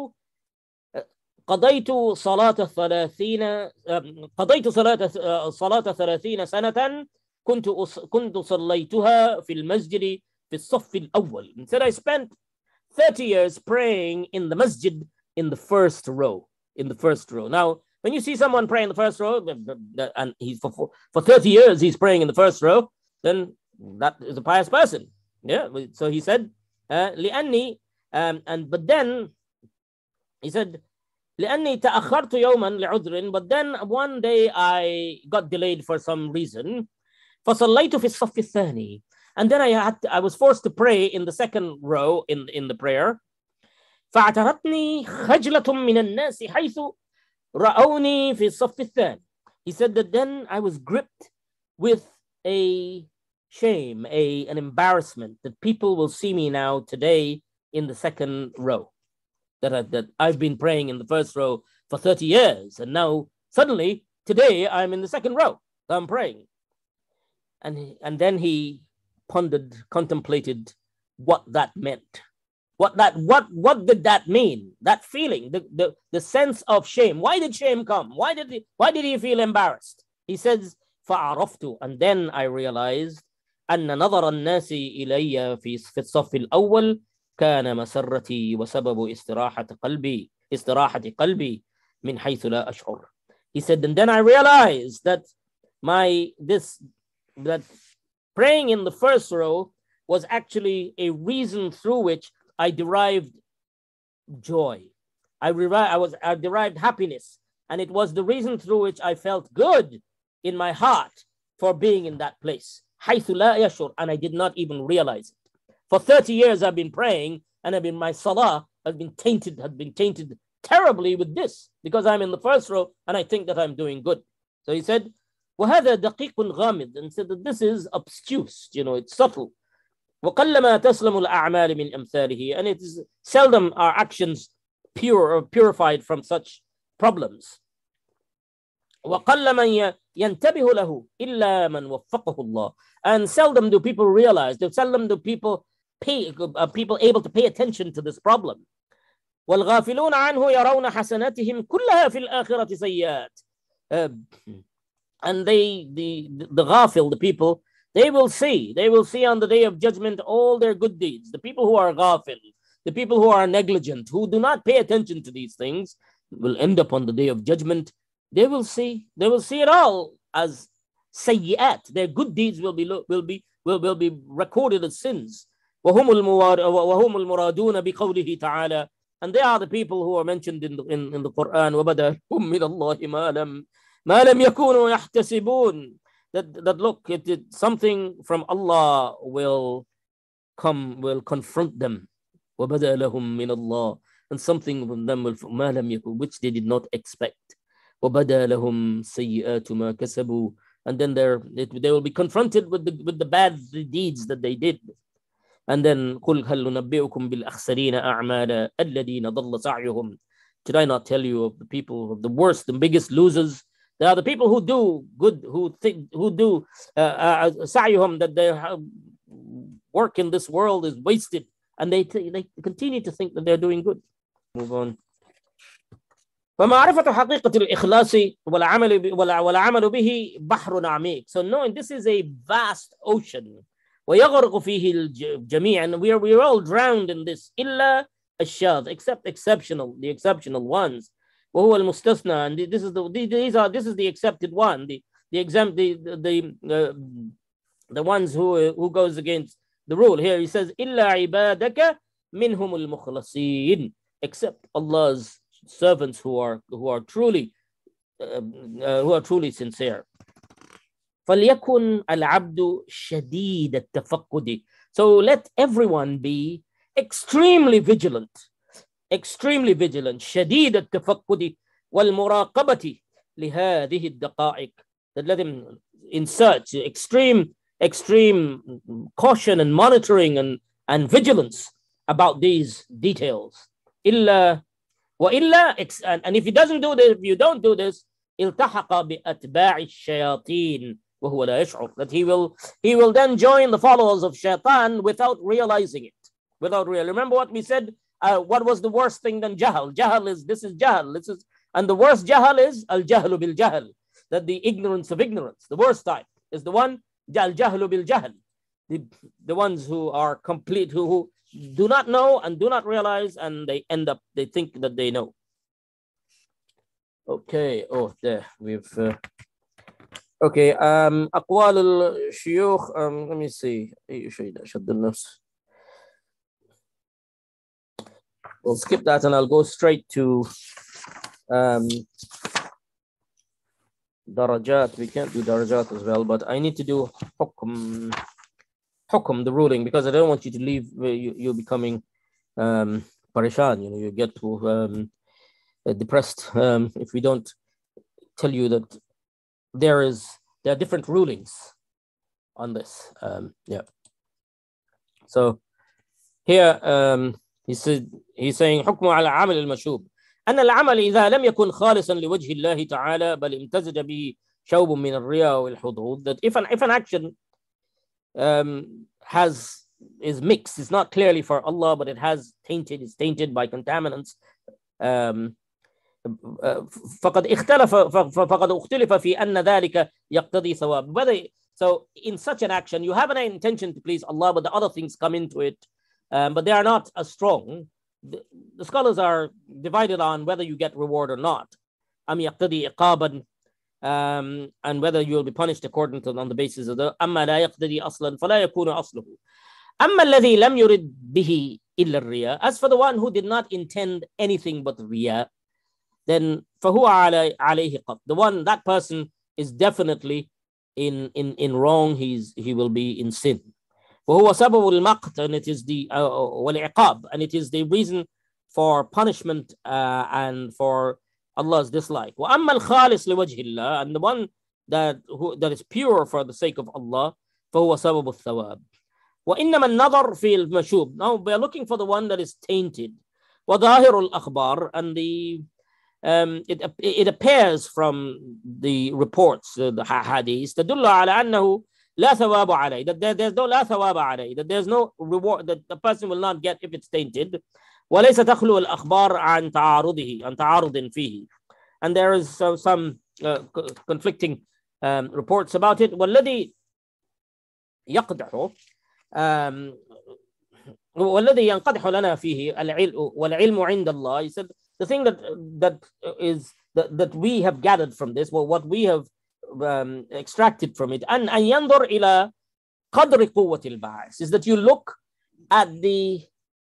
قضيت صلاة ثلاثين قضيت صلاة صلاة ثلاثين سنة كنت كنت صليتها في المسجد في الصف الأول. And said I spent thirty years praying in the masjid in the first row. In the first row. Now, when you see someone praying in the first row, and he's for for thirty years he's praying in the first row, then that is a pious person. Yeah. So he said, uh, لأني, um, and but then he said, لأني تأخرت يوما لعذر, but then one day I got delayed for some reason. فصليت في الصف الثاني, and then I had to, I was forced to pray in the second row in in the prayer. فاعترتني خجلة من الناس حيث رأوني في الصف الثاني. He said that then I was gripped with a shame, a an embarrassment, that people will see me now today in the second row. That, I, that I've been praying in the first row for thirty years, and now suddenly today I'm in the second row. I'm praying, and he, and then he pondered, contemplated what that meant. What that what what did that mean? That feeling, the, the, the sense of shame. Why did shame come? Why did he why did he feel embarrassed? He says, فعرفت, and then I realized أن نظر الناس إلي في في الصف الأول كان مسرتي وسبب استراحة قلبي استراحة قلبي من حيث لا أشعر. He said, and then I realized that my this that praying in the first row was actually a reason through which I derived joy. I, revi- I was I derived happiness, and it was the reason through which I felt good in my heart for being in that place. حيث لا يشعر, and I did not even realize it. For thirty years I've been praying, and I've been my salah has been tainted, has been tainted terribly with this, because I'm in the first row and I think that I'm doing good. So he said, وهذا دقيق غامض, and said that this is obtuse, you know, it's subtle. وقلما تسلم الأعمال من أمثاله, and it is seldom our actions pure or purified from such problems. وقل من ينتبه له إلا من وفقه الله. And seldom do people realize, seldom do people pay, uh, people able to pay attention to this problem. والغافلون عنه يرون حسناتهم كلها في الآخرة سيئات. Uh, and they, the, the ghafil, the people, they will see, they will see on the day of judgment all their good deeds. The people who are ghafil, the people who are negligent, who do not pay attention to these things, will end up on the day of judgment. They will see, they will see it all as sayyi'at. Their good deeds will be will be will, will be recorded as sins. وهم المرادون بقوله تعالى. And they are the people who are mentioned in the, in, in the Quran. وبدأ من الله ما لم ما لم يكونوا يحتسبون. That that look, it, it, something from Allah will come, will confront them. وبدأ لهم من الله. And something from them will ما لم يكن, which they did not expect. وبدأ لهم سيئات ما كسبوا. And then they're, they will be confronted with the with the bad deeds that they did. And then قل هل ننبئكم بالأخسرين أعمالا الذين ضل سعيهم. Did I not tell you of the people of the worst, the biggest losers? They are the people who do good, who think, who do uh, سعيهم, that their work in this world is wasted, and they they continue to think that they're doing good. Move on. فمعرفة حقيقة الإخلاص والعمل والعمل به بحر عميق. So knowing this is a vast ocean. ويغرق فيه الجميع, and we are we are all drowned in this. إلا الشاذ, except exceptional, the exceptional ones. وهو المستثنى, and this is the these are this is the accepted one, the the exempt the the uh, the ones who who goes against the rule. Here he says إلا عبادك منهم المخلصين, except Allah's servants who are who are truly uh, uh, who are truly sincere. فليكن العبد شديد التفقد. So let everyone be extremely vigilant, extremely vigilant. شديد التفقد والمراقبة لهذه الدقائق. That let him in search, extreme, extreme caution and monitoring and, and vigilance about these details. إلا وإلا, and if he doesn't do this, if you don't do this, التحق بأتباع الشياطين وهو لا يشعر. That he will he will then join the followers of shaitan without realizing it. Without real. Remember what we said? Uh, what was the worst thing than jahal? Jahal is this is jahal. This is and the worst jahal is al jahlu bil jahl. That the ignorance of ignorance. The worst type is the one al jahlu bil jahl. The the ones who are complete, who, who do not know and do not realize, and they end up they think that they know. Okay. Oh, there we've. Uh, Okay, um, أقوال الشيوخ, um, let me see. أي شيء أشد النفس. We'll skip that and I'll go straight to um, darajat. We can't do darajat as well, but I need to do hukm, hukm, the ruling, because I don't want you to leave, you, you're becoming um, parishan, you know, you get to, um, depressed um, if we don't tell you that there is there are different rulings on this. Um, yeah. So here um, he said he's saying حكم على عمل المشوب أن العمل إذا لم يكن خالصا لوجه الله تعالى بل امتزج به شوب من الرياء والحظوظ. That if an if an action um, has is mixed, it's not clearly for Allah, but it has tainted, it's tainted by contaminants. Um, فقد اختلف فقد اختلف في أن ذلك يقتضي ثواب. Whether so in such an action you have an intention to please Allah, but the other things come into it, um, but they are not as strong. The, the scholars are divided on whether you get reward or not. أم يقتضي عقابا, um, and whether you will be punished according to on the basis of the أما لا يقتضي أصلا فلا يكون أصله. أما الذي لم يرد به إلا الرياء. As for the one who did not intend anything but riya, then فهو على عليه قط. The one, that person is definitely in in in wrong. He's he will be in sin. وهو سبب المقت, and it is the uh, والعقاب, and it is the reason for punishment uh, and for Allah's dislike. وأما الخالص لوجه الله, and the one that who, that is pure for the sake of Allah, فهو سبب الثواب. وإنما النظر في المشوب. Now we are looking for the one that is tainted. وظاهر الأخبار, and the um, it, it appears from the reports, uh, the hadith, تدل على أنه لا ثواب عليه, that there, there's no لا ثواب عليه, that there's no reward, that the person will not get if it's tainted. وليس تخلو الأخبار عن تعارضه عن تعارض فيه. And there is uh, some uh, conflicting um, reports about it. والذي يقدح um, والذي ينقدح لنا فيه العلم والعلم عند الله. He said the thing that that is that, that we have gathered from this, well, what we have um, extracted from it, أن أن ينظر إلى قدر قوة الباعث, is that you look at the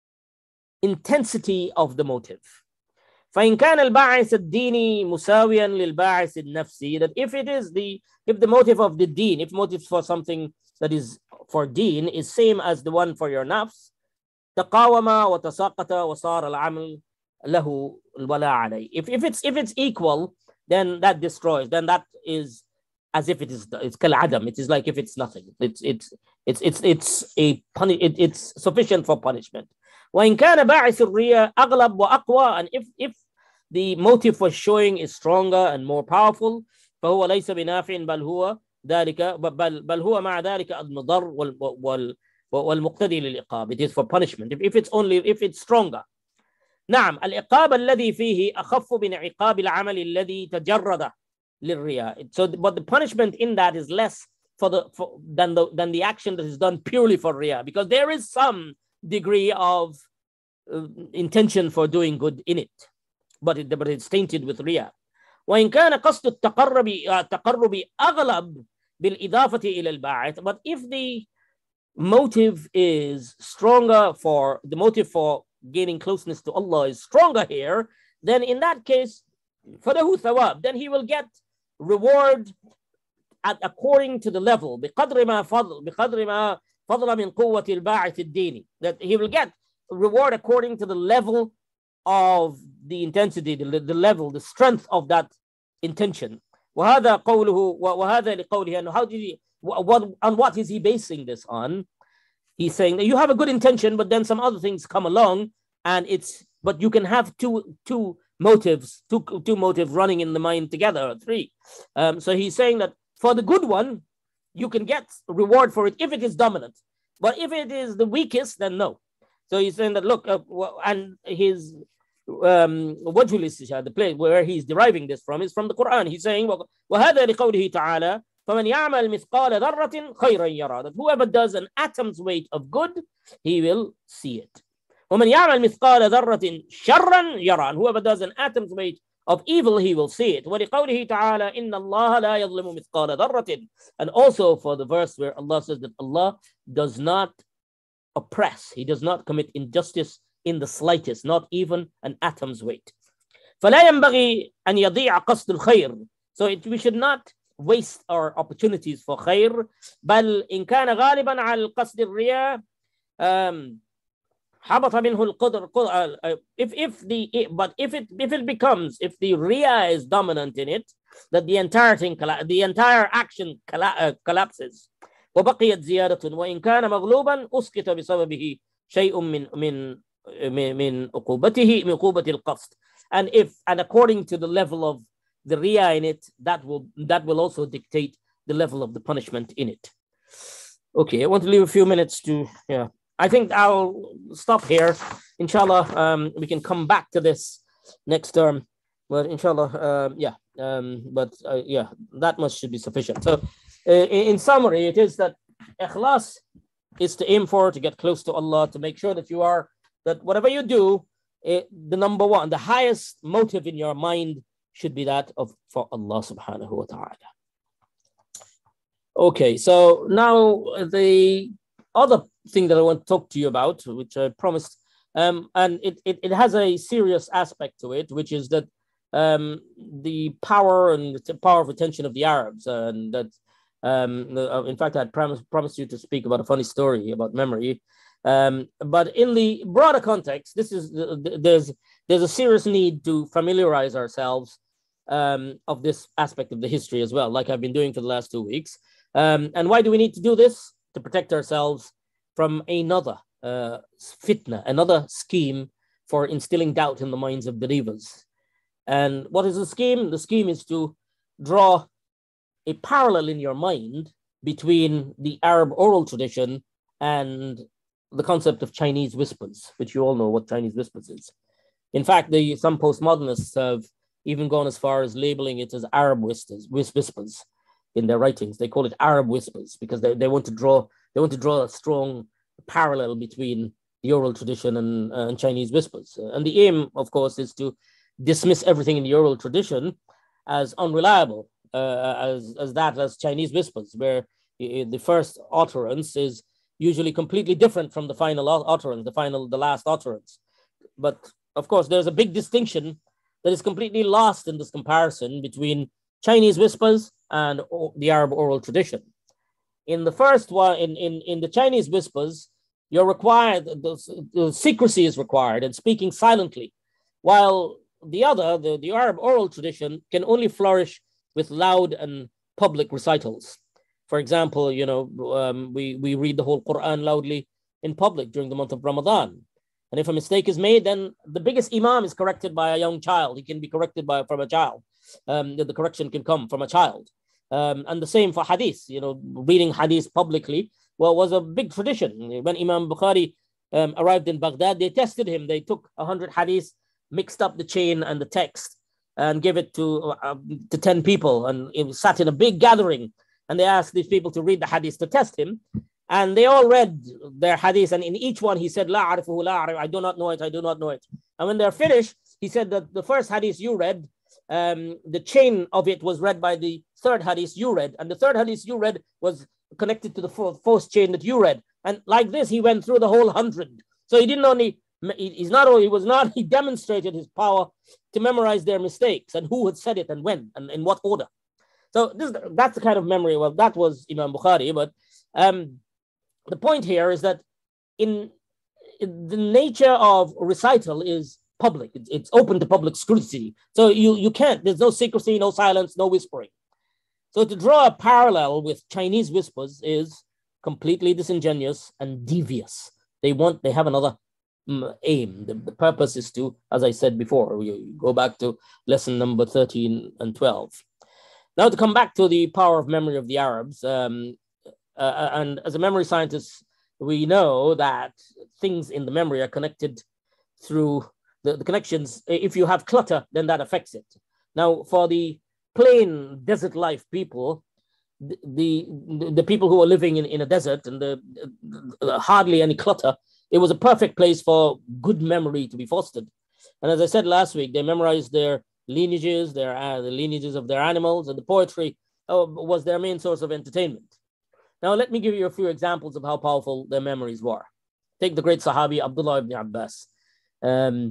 intensity of the motive. فإن كان الباعث الديني مساويا للباعث النفسي, that if it is the if the motive of the deen, if motives for something that is for deen is same as the one for your nafs, تقاوم وتساقط وصار العمل له الولاء عليه. If if it's if it's equal, then that destroys. Then that is as if it is it's كالعدم. It is like if it's nothing. It's it's it's it's it's a puni- it, it's sufficient for punishment. وإن كان باعث الرياء أغلب وأقوى, and if if the motive for showing is stronger and more powerful, فهو ليس بنافع بل هو ذلك بل بل هو مع ذلك المضر وال وال والمقتدي للعقاب. It is for punishment if, if it's only if it's stronger. نعم العقاب الذي فيه أخف من عقاب العمل الذي تجرد للرياء. So but the punishment in that is less for the for, than the than the action that is done purely for riyah, because there is some degree of uh, intention for doing good in it, but it but it's tainted with riyah. وإن كان قصد التقرب التقرب أغلب بالإضافة إلى الباعث, but if the motive is stronger, for the motive for gaining closeness to Allah is stronger here, then in that case فله ثواب, then he will get reward at, according to the level بقدر ما فضل بقدر ما فضل من قوة الباعث الديني, that he will get reward according to the level of the intensity, the, the level, the strength of that intention. وهذا قوله وهذا لقوله أنه, how did he what on what is he basing this on? He's saying that you have a good intention, but then some other things come along, and it's but you can have two two motives, two two motives running in the mind together, or three. Um, so he's saying that for the good one, you can get reward for it if it is dominant, but if it is the weakest, then no. So he's saying that look, uh, and his um, the place where he's deriving this from is from the Quran. He's saying وهذا لقوله تعالى فمن يعمل مثقال ذرة خيرا يرى, that whoever does an atom's weight of good, he will see it. ومن يعمل مثقال ذرة شرا يرى, and whoever does an atom's weight of evil, he will see it. ولقوله تعالى إن الله لا يظلم مثقال ذرة, and also for the verse where Allah says that Allah does not oppress, he does not commit injustice in the slightest, not even an atom's weight. فلا ينبغي أن يضيع قصد الخير, so it, we should not waste our opportunities for خير. بل إن كان غالبا على القصد الرياء um, حبط منه القدر. If if the but if it if it becomes if the riyah is dominant in it, that the entire thing the entire action collapses. وبقيت زيادة وإن كان مغلوبا أسقط بسببه شيء من من من عقوبته من عقوبة القصد. And if and according to the level of the riyah in it, that will that will also dictate the level of the punishment in it. Okay, I want to leave a few minutes to yeah. I think I'll stop here. Inshallah, um, we can come back to this next term. But inshallah, uh, yeah. Um, but uh, yeah, that much should be sufficient. So, uh, in, in summary, it is that ikhlas is to aim for, to get close to Allah, to make sure that you are, that whatever you do, it, the number one, the highest motive in your mind should be that of for Allah subhanahu wa ta'ala. Okay, so now the other thing that I want to talk to you about, which I promised, um, and it, it, it has a serious aspect to it, which is that um, the power and the power of attention of the Arabs, uh, and that, um, the, uh, in fact, I had promised, promised you to speak about a funny story about memory. Um, but in the broader context, this is there's there's a serious need to familiarize ourselves um, of this aspect of the history as well, like I've been doing for the last two weeks. Um, and why do we need to do this? To protect ourselves from another uh, fitna, another scheme for instilling doubt in the minds of believers. And what is the scheme? The scheme is to draw a parallel in your mind between the Arab oral tradition and the concept of Chinese whispers, which you all know what Chinese whispers is. In fact, the, some postmodernists have even gone as far as labeling it as Arab whispers, whispers in their writings. They call it Arab whispers because they, they want to draw they want to draw a strong parallel between the oral tradition and, uh, and Chinese whispers. And the aim, of course, is to dismiss everything in the oral tradition as unreliable, uh, as, as that, as Chinese whispers, where the first utterance is usually completely different from the final utterance, the final, the last utterance. But of course, there's a big distinction that is completely lost in this comparison between Chinese whispers and the Arab oral tradition. In the first one, in, in, in the Chinese whispers, you're required, the, the secrecy is required and speaking silently, while the other, the, the Arab oral tradition, can only flourish with loud and public recitals. For example, you know, um, we, we read the whole Quran loudly in public during the month of Ramadan. And if a mistake is made, then the biggest imam is corrected by a young child. He can be corrected by from a child. Um, the, the correction can come from a child. Um, and the same for hadith, you know, reading hadith publicly, well, was a big tradition. When Imam Bukhari um, arrived in Baghdad, they tested him. They took one hundred hadiths, mixed up the chain and the text, and gave it to, uh, to ten people. And it sat in a big gathering. And they asked these people to read the hadith to test him. And they all read their hadith. And in each one, he said, La arifuhu, la arif, I do not know it, I do not know it. And when they're finished, he said that the first hadith you read, um, the chain of it was read by the third hadith you read. And the third hadith you read was connected to the fourth, fourth chain that you read. And like this, he went through the whole hundred. So he didn't only, he's not only, he was not, he demonstrated his power to memorize their mistakes and who had said it and when and in what order. So this, that's the kind of memory. Well, that was Imam Bukhari. But um, the point here is that in, in the nature of recital is public. It's, it's open to public scrutiny. So you, you can't, there's no secrecy, no silence, no whispering. So to draw a parallel with Chinese whispers is completely disingenuous and devious. They want, they have another um, aim. The, the purpose is to, as I said before, we go back to lesson number thirteen and twelve. Now to come back to the power of memory of the Arabs, um, uh, and as a memory scientist, we know that things in the memory are connected through the, the connections. If you have clutter, then that affects it. Now for the plain desert life people, the, the, the people who are living in, in a desert and the, the, hardly any clutter, it was a perfect place for good memory to be fostered. And as I said last week, they memorized their lineages, their uh, the lineages of their animals, and the poetry uh, was their main source of entertainment. Now, let me give you a few examples of how powerful their memories were. Take the great Sahabi Abdullah ibn Abbas. Um,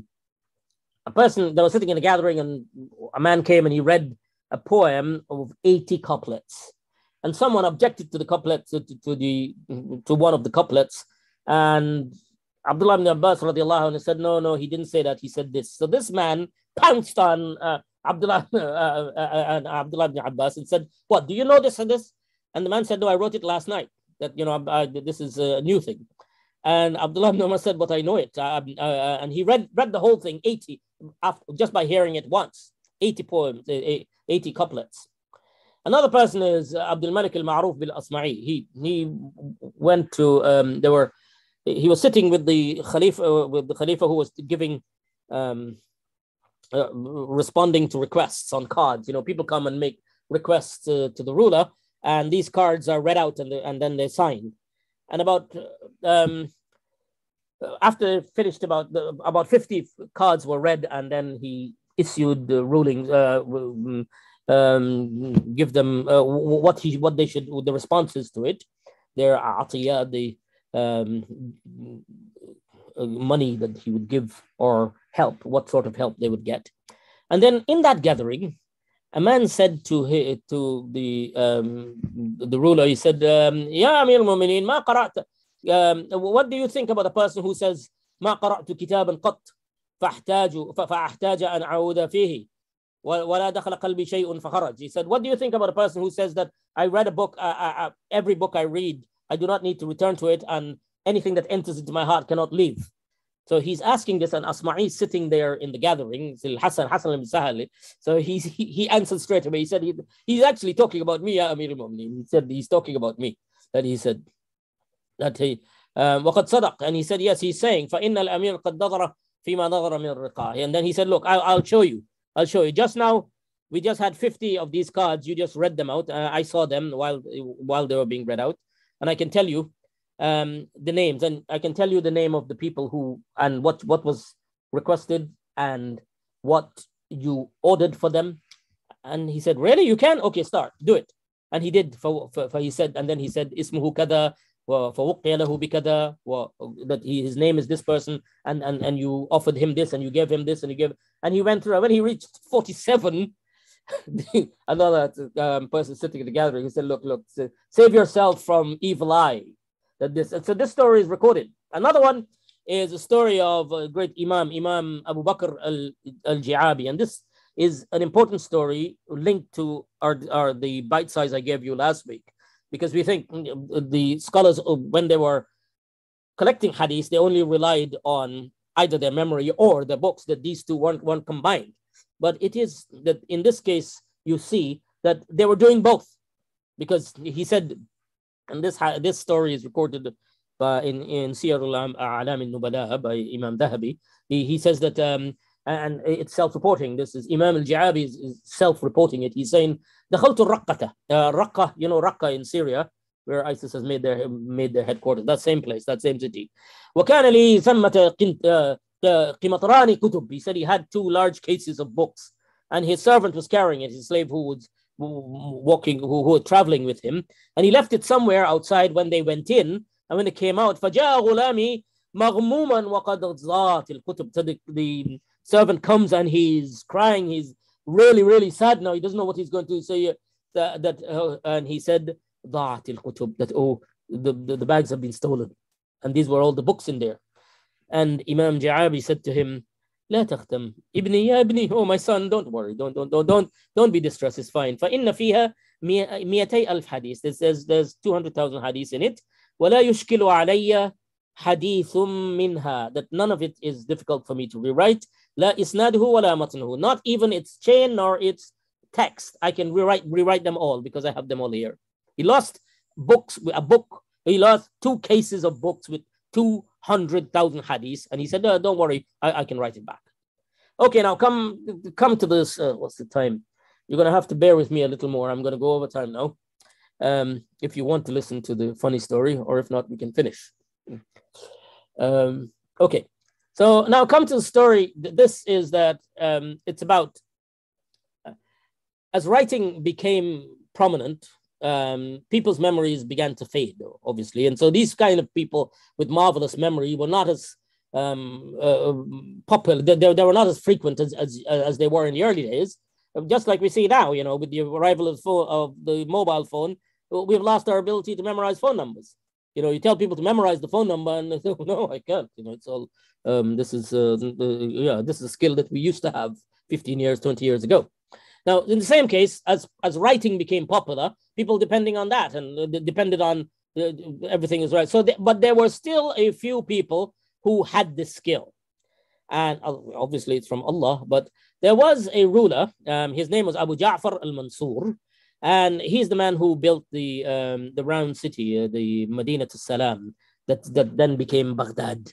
a person that was sitting in a gathering, and a man came and he read a poem of eighty couplets. And someone objected to the couplets, to, to, the, to one of the couplets. And Abdullah ibn Abbas radiallahu anhu said, no, no, he didn't say that. He said this. So this man pounced on uh, Abdullah, uh, uh, uh, uh, Abdullah ibn Abbas and said, what, do you know this and this? And the man said, no, I wrote it last night. That, you know, I, this is a new thing. And Abdullah ibn Umar said, but I know it. Uh, uh, and he read read the whole thing, eighty, after, just by hearing it once, eighty poems, eighty couplets. Another person is Abdul Malik al-Ma'ruf bil-Asma'i. He, he went to, um, there were, he was sitting with the Khalifa, with the Khalifa who was giving, um, uh, responding to requests on cards. You know, people come and make requests uh, to the ruler, and these cards are read out and, the, and then they're signed. And about, um, after finished, about the, about fifty cards were read, and then he issued the rulings, uh, um, give them uh, what he what they should, the responses to it, their atiyah, the um, money that he would give or help, what sort of help they would get. And then in that gathering, a man said to he, to the um, the ruler, he said, "Ya Amir al-Mu'mineen, ma qara'ta? What do you think about a person who says, ma qara'tu kitaban qat, فاحتاج فاحتاج أن أعود فيه ولا دخل قلبي شيء فخرج." He said, what do you think about a person who says that I read a book, uh, uh, every book I read, I do not need to return to it, and anything that enters into my heart cannot leave? So he's asking this, and Asma'i is sitting there in the gathering. Hassan, Hassan ibn Sahal. So he's, he he answered straight away. He said he, he's actually talking about me, ya Amir al-Mu'mineen. He said he's talking about me. That he said that he um, وقد صدق, and he said yes, he's saying فإن الأمير قد نظر فيما نظر من الرقاء. And then he said, look, I'll, I'll show you. I'll show you. Just now, we just had fifty of these cards. You just read them out. Uh, I saw them while while they were being read out, and I can tell you um the names, and I can tell you the name of the people who and what what was requested and what you ordered for them. And he said, really, you can? Okay, start, do it. And he did. For, for, for he said, and then he said, ismuhu kada wa fawqiya lahu bikada, wa that he, his name is this person, and and and you offered him this, and you gave him this, and you gave, and he went through. When he reached forty-seven, another um, person sitting in the gathering, he said, look, look, save yourself from evil eye. That this, so this story is recorded. Another one is a story of a great Imam, Imam Abu Bakr al-Ji'abi, and this is an important story linked to our, our the bite size I gave you last week, because we think the scholars, when they were collecting hadith, they only relied on either their memory or the books, that these two weren't, weren't combined. But it is that in this case, you see that they were doing both, because he said, and this this story is recorded by, in in Siyar A'lam al-Nubala by Imam Dhahabi. He, he says that, um, and it's self-reporting. This is Imam al-Ji'abi is, is self-reporting it. He's saying, "Dakhaltu Raqqata, uh, Raqqa, you know Raqqa in Syria, where ISIS has made their made their headquarters. That same place, that same city. وكان لي ثمة قمطران كتب." He said he had two large cases of books, and his servant was carrying it. His slave who was walking, who, who were traveling with him, and he left it somewhere outside when they went in, and when they came out, فجاء غلامي مغموما وقد ضاعت الكتب. So the, the servant comes and he's crying, he's really, really sad now. He doesn't know what he's going to say. That, that uh, and he said, ضاعت الكتب, that oh, the, the, the bags have been stolen, and these were all the books in there. And Imam Ji'abi said to him, لا تختم ابني يا ابني, oh my son, don't worry, don't don't don't don't don't be distressed, it's fine. فإن فيها مئتي ألف حديث. There's there's, there's two hundred thousand hadiths in it. ولا يشكل علي حديث منها, that none of it is difficult for me to rewrite. لا إسناده ولا متنه, not even its chain nor its text. I can rewrite rewrite them all because I have them all here. He lost books, a book. He lost two cases of books with two hundred thousand hadiths, and he said, no, don't worry, I, I can write it back. Okay, now come come to this. Uh, what's the time? You're going to have to bear with me a little more. I'm going to go over time now. Um, if you want to listen to the funny story, or if not, we can finish. Um, okay, so now come to the story. This is that um, it's about, uh, as writing became prominent, um, people's memories began to fade, obviously. And so these kind of people with marvelous memory were not as um, uh, popular, they, they were not as frequent as, as, as they were in the early days. Just like we see now, you know, with the arrival of, phone, of the mobile phone, we've lost our ability to memorize phone numbers. You know, you tell people to memorize the phone number, and they say, no, I can't. You know, it's all, um, this is, uh, uh, yeah, this is a skill that we used to have fifteen years, twenty years ago. Now, in the same case, as, as writing became popular, people depending on that, and uh, depended on uh, everything is right. So, they, but there were still a few people who had this skill. And uh, obviously it's from Allah, but there was a ruler, um, his name was Abu Ja'far al-Mansur, and he's the man who built the um, the round city, uh, the Madinat al-Salam, that, that then became Baghdad.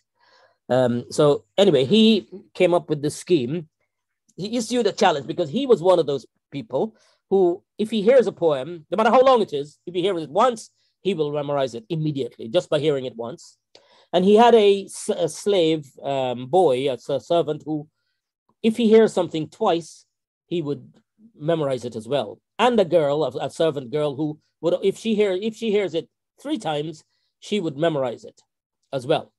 Um, so anyway, he came up with this scheme. He issued a challenge because he was one of those people who, if he hears a poem, no matter how long it is, if he hears it once, he will memorize it immediately, just by hearing it once. And he had a, a slave um, boy, a, a servant who, if he hears something twice, he would memorize it as well. And a girl, a, a servant girl, who would, if she hear, if she hears it three times, she would memorize it as well.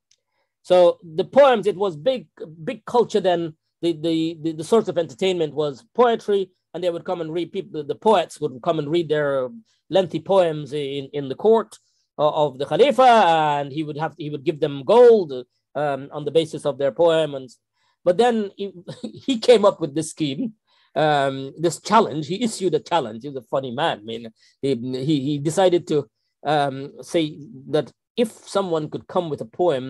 So the poems, it was big, big culture then. The, the, the, the source of entertainment was poetry, and they would come and read, people, the poets would come and read their lengthy poems in, in the court of the Khalifa, and he would have, he would give them gold um, on the basis of their poem. And but then he, he came up with this scheme, um, this challenge. He issued a challenge. He was a funny man. I mean, he, he, he decided to um, say that if someone could come with a poem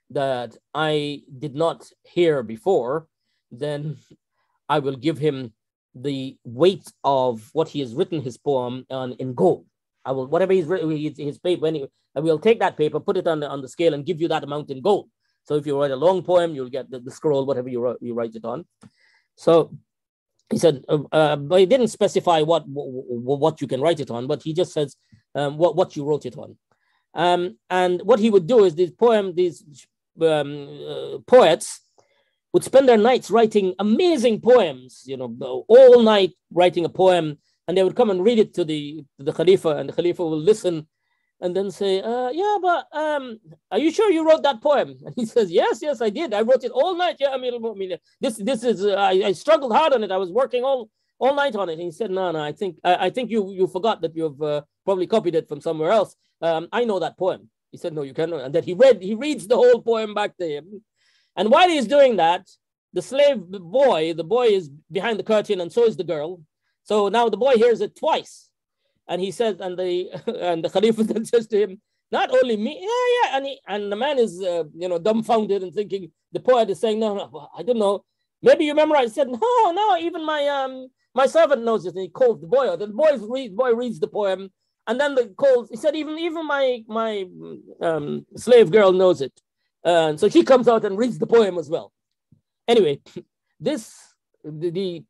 that I did not hear before, then I will give him the weight of what he has written his poem on in gold. I will, whatever he's written, his, his paper, when he, I will take that paper, put it on the, on the scale and give you that amount in gold. So if you write a long poem, you'll get the, the scroll, whatever you, you write it on. So he said, uh, uh, but he didn't specify what, what, what you can write it on, but he just says um, what, what you wrote it on. Um, and what he would do is these poem, these um, uh, poets would spend their nights writing amazing poems, you know, all night writing a poem, and they would come and read it to the, to the Khalifa, and the Khalifa will listen and then say, uh, yeah, but um, are you sure you wrote that poem? And he says, yes, yes, I did. I wrote it all night. Yeah, I mean, this, this is, uh, I, I struggled hard on it. I was working all, all night on it. And he said, no, no, I think, I, I think you, you forgot that you've uh, probably copied it from somewhere else. Um, I know that poem. He said, no, you cannot. And that he read, he reads the whole poem back to him. And while he's doing that, the slave boy, the boy is behind the curtain, and so is the girl. So now the boy hears it twice. And he says, and the and the Khalifa then says to him, not only me, yeah, yeah. And, he, and the man is, uh, you know, dumbfounded and thinking, the poet is saying, no, no, I don't know. Maybe you memorize. He said, no, no, even my um my servant knows it. And he calls the boy out. The boy, read, boy reads the poem. And then the calls, he said, even, even my, my um, slave girl knows it. And uh, so she comes out and reads the poem as well. Anyway, this, the, the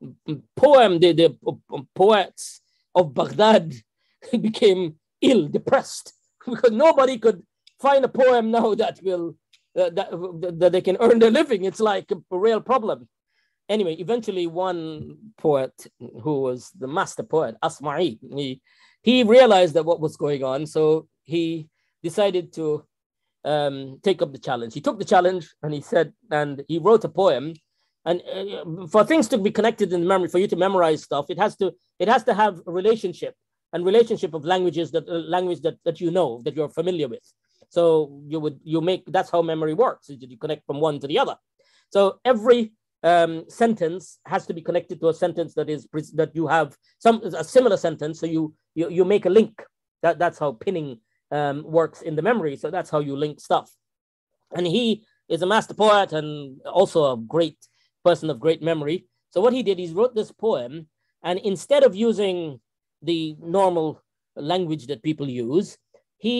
poem, the, the poets of Baghdad became ill, depressed, because nobody could find a poem now that will, uh, that, that they can earn their living. It's like a, a real problem. Anyway, eventually one poet who was the master poet, Asma'i, he, he realized that what was going on. So he decided to Um, take up the challenge. He took the challenge and he said, and he wrote a poem. And uh, for things to be connected in memory, for you to memorize stuff, it has to it has to have a relationship and relationship of languages that uh, language that that you know, that you're familiar with. So you would you make that's how memory works. You connect from one to the other. So every um, sentence has to be connected to a sentence that is that you have some a similar sentence. So you you you make a link. That that's how pinning Um, works in the memory. So that's how you link stuff. And he is a master poet and also a great person of great memory. So what he did, he wrote this poem, and instead of using the normal language that people use, he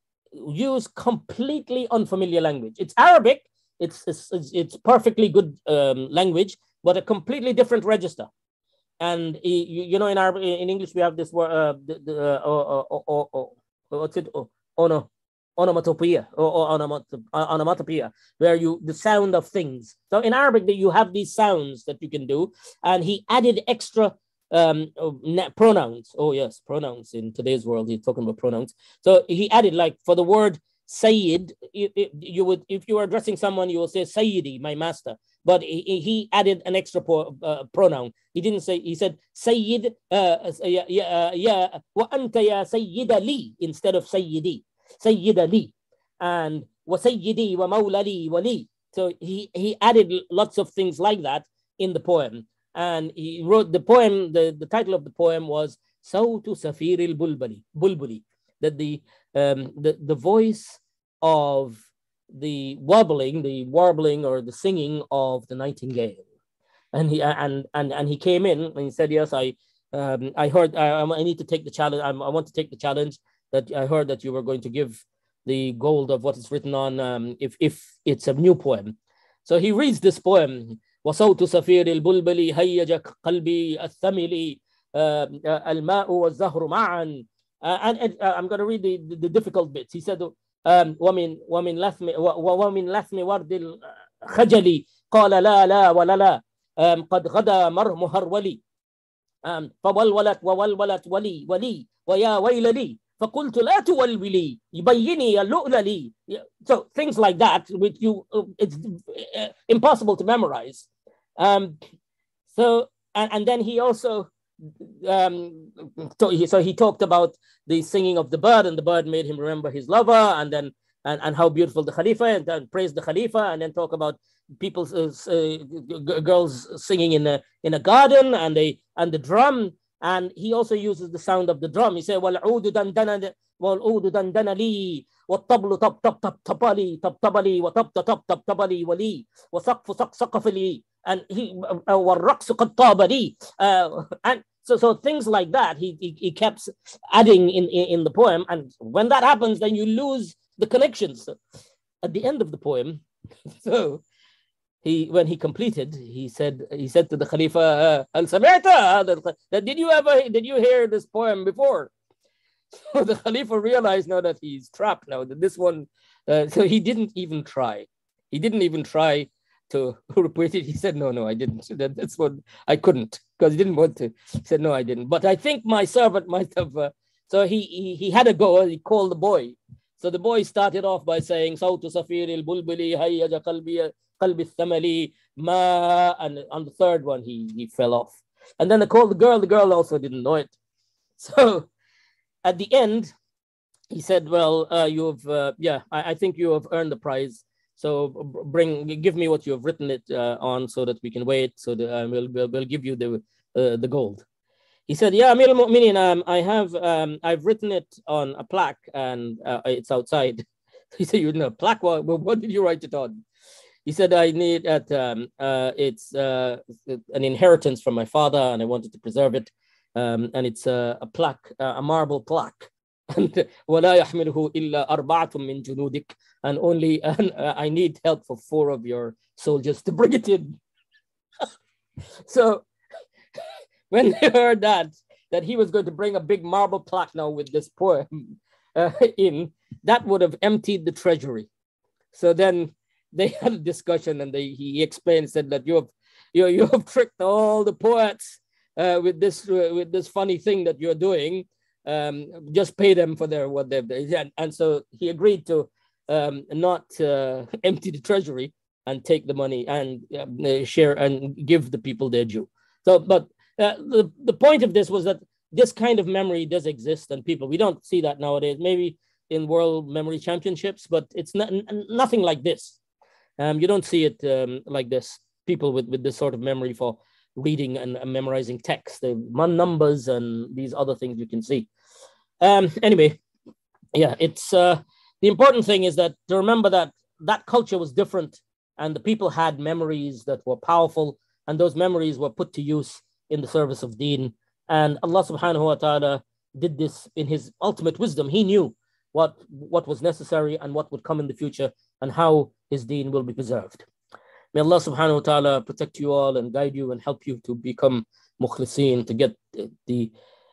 used completely unfamiliar language. It's Arabic. It's it's, it's perfectly good um, language, but a completely different register. And he, you, you know, in Arabic, in English, we have this word. Uh, the, the, uh, uh, uh, uh, uh, What's it? Oh, oh no, onomatopoeia or, or onomatopoeia, where you the sound of things. So in Arabic, you have these sounds that you can do, and he added extra um, pronouns. Oh yes, pronouns in today's world. He's talking about pronouns. So he added, like, for the word Sayyid, it, it, you would, if you were addressing someone, you will say Sayyidi, my master. But he, he added an extra po, uh, pronoun. He didn't say, he said Sayyid, uh, ya, ya, ya, wa anta ya Sayyida li, instead of Sayyidi, Sayyida li, and wa Sayyidi wa mawla li wa li. So he, he added lots of things like that in the poem. And he wrote the poem, the, the title of the poem was Sawtu Safir al-Bulbuli, Bulbuli, that the, um, the, the voice of the wobbling, the warbling or the singing of the nightingale. And he and and and he came in and he said, yes, I um, I heard I, I need to take the challenge. I, I want to take the challenge that I heard that you were going to give the gold of what is written on um, if if it's a new poem. So he reads this poem. وصوت سفير البلبل هيج قلبي الثمل الماء والزهر معا. And uh, I'm going to read the, the, the difficult bits. He said, um, ومن ومن لثم ومن لثم ورد الخجل قال لا لا ولا لا قد غدا مر مهرولي فولولت وولولت ولي ولي ويا ويل لي فقلت لا تولولي يبيني اللؤل لي. So things like that, which you it's uh, impossible to memorize. Um, so and, and then he also um, so he talked about the singing of the bird, and the bird made him remember his lover, and then and, and how beautiful the Khalifa, and then praise the Khalifa, and then talk about people, uh, uh, girls singing in a in a garden, and they and the drum And he also uses the sound of the drum. He said, وَالْعُودُ دَنْدَنَ وَالْعُودُ دَنْدَنَ لِي وَالطَّبْلُ طَبْ طَبْ طَبْ طَبَ لِي طَبْ طَبَ لِي وَطَبْ طَبْ طَبْ طَبَ لِي وَلِي وَسَقْفُ سَقْ سَقَفَ لِي. And he, وَالرَّقْصُ قَدْ طَابَ لِي. And so, so things like that, he, he, he kept adding in, in, in the poem. And when that happens, then you lose the connections. At the end of the poem, so he, when he completed, he said, he said to the Khalifa, Al Sami'ta, did you ever, did you hear this poem before? So the Khalifa realized now that he's trapped now, that this one, uh, so he didn't even try. He didn't even try to repeat it. He said, no, no, I didn't. That, that's what, I couldn't, because he didn't want to. He said, no, I didn't. But I think my servant might have, uh, so he, he he had a go, he called the boy. So the boy started off by saying, Sawtu Safir al-Bulbuli, hayyaja qalbi qalbi thamali ma, and on the third one, he, he fell off. And then they called the girl, the girl also didn't know it. So at the end, he said, well, uh, you've, uh, yeah, I, I think you have earned the prize. So bring, give me what you have written it uh, on so that we can weigh it, so that uh, we'll, we'll, we'll give you the, uh, the gold. He said, yeah, Amir al-Mu'minin, um, I have, um, I've written it on a plaque and uh, it's outside. He said, you know, plaque, what, what did you write it on? He said, I need it, um, uh, it's uh, an inheritance from my father and I wanted to preserve it. Um, and it's a, a plaque, uh, a marble plaque. And وَلَا يَحْمِلُهُ إِلَّا أَرْبَعَةٌ مِّن جُنُودِكَ, and only and, uh, I need help for four of your soldiers to bring it in. So when they heard that, that he was going to bring a big marble plaque now with this poem uh, in, that would have emptied the treasury. So then they had a discussion, and they, he explained, said that you have, you, you have tricked all the poets uh, with this uh, with this funny thing that you're doing. Um, just pay them for their what they've done. And, and so he agreed to um, not uh, empty the treasury and take the money and uh, share and give the people their due. So, but uh, the, the point of this was that this kind of memory does exist, and people, we don't see that nowadays, maybe in World Memory Championships, but it's not, nothing like this. Um, you don't see it um, like this, people with, with this sort of memory for reading and, and memorizing text, the numbers and these other things you can see. Um, anyway, yeah, it's uh, the important thing is that to remember that that culture was different, and the people had memories that were powerful, and those memories were put to use in the service of Deen. And Allah subhanahu wa ta'ala did this in his ultimate wisdom. He knew what, what was necessary and what would come in the future and how his Deen will be preserved. May Allah subhanahu wa ta'ala protect you all and guide you and help you to become mukhlisin, to get the,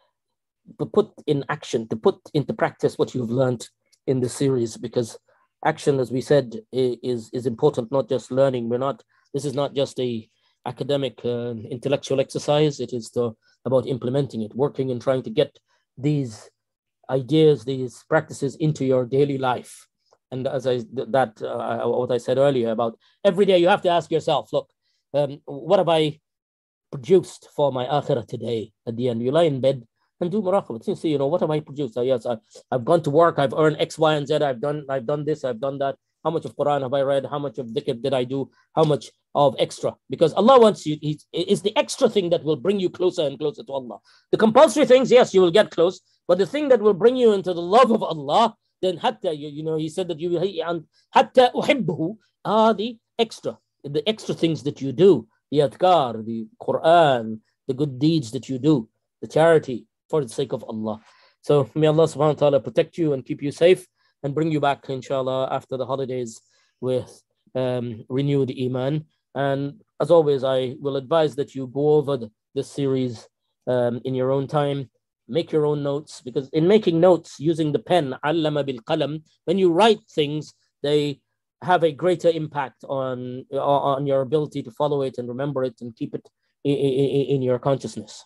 to put in action, to put into practice what you've learned in this series, because action, as we said, is, is important, not just learning. We're not, this is not just a academic uh, intellectual exercise. It is the, about implementing it, working and trying to get these ideas, these practices into your daily life. And as I, that, uh, what I said earlier about every day, you have to ask yourself, look, um, what have I produced for my akhirah today? At the end, you lie in bed and do muraqabah. You see, you know, what have I produced? Uh, yes, I, I've gone to work, I've earned X, Y, and Z. I've done, I've done this, I've done that. How much of Quran have I read? How much of dhikr did I do? How much of extra? Because Allah wants you, he, it's the extra thing that will bring you closer and closer to Allah. The compulsory things, yes, you will get close, but the thing that will bring you into the love of Allah, then hatta, you, you know, he said that you and hatta uhibbuhu are the extra, the extra things that you do, the adhkar, the Quran, the good deeds that you do, the charity for the sake of Allah. So may Allah subhanahu wa ta'ala protect you and keep you safe and bring you back, inshallah, after the holidays with um, renewed iman. And as always, I will advise that you go over the, this series um, in your own time. Make your own notes, because in making notes using the pen, allama bil qalam, when you write things, they have a greater impact on, on your ability to follow it and remember it and keep it in, in, in your consciousness.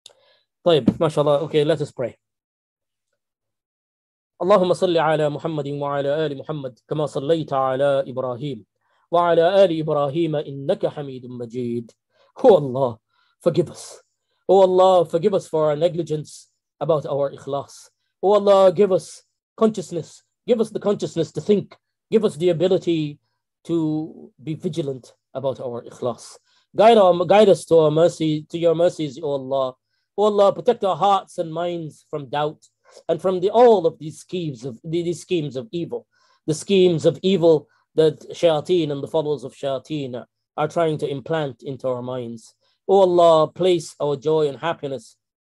طيب, mashallah. Okay, let us pray. اللهم صل على محمد وعلى آل محمد كما صليت على إبراهيم وعلى آل إبراهيم إنك حميد مجيد. Oh Allah, forgive us. Oh Allah, forgive us for our negligence about our ikhlas. Oh Allah, give us consciousness. Give us the consciousness to think. Give us the ability to be vigilant about our ikhlas. Guide, our, guide us to our mercy, to your mercies, O Allah, Oh Allah, protect our hearts and minds from doubt and from the, all of these schemes of these schemes of evil, the schemes of evil that shayateen and the followers of shayateen are trying to implant into our minds. Oh Allah, place our joy and happiness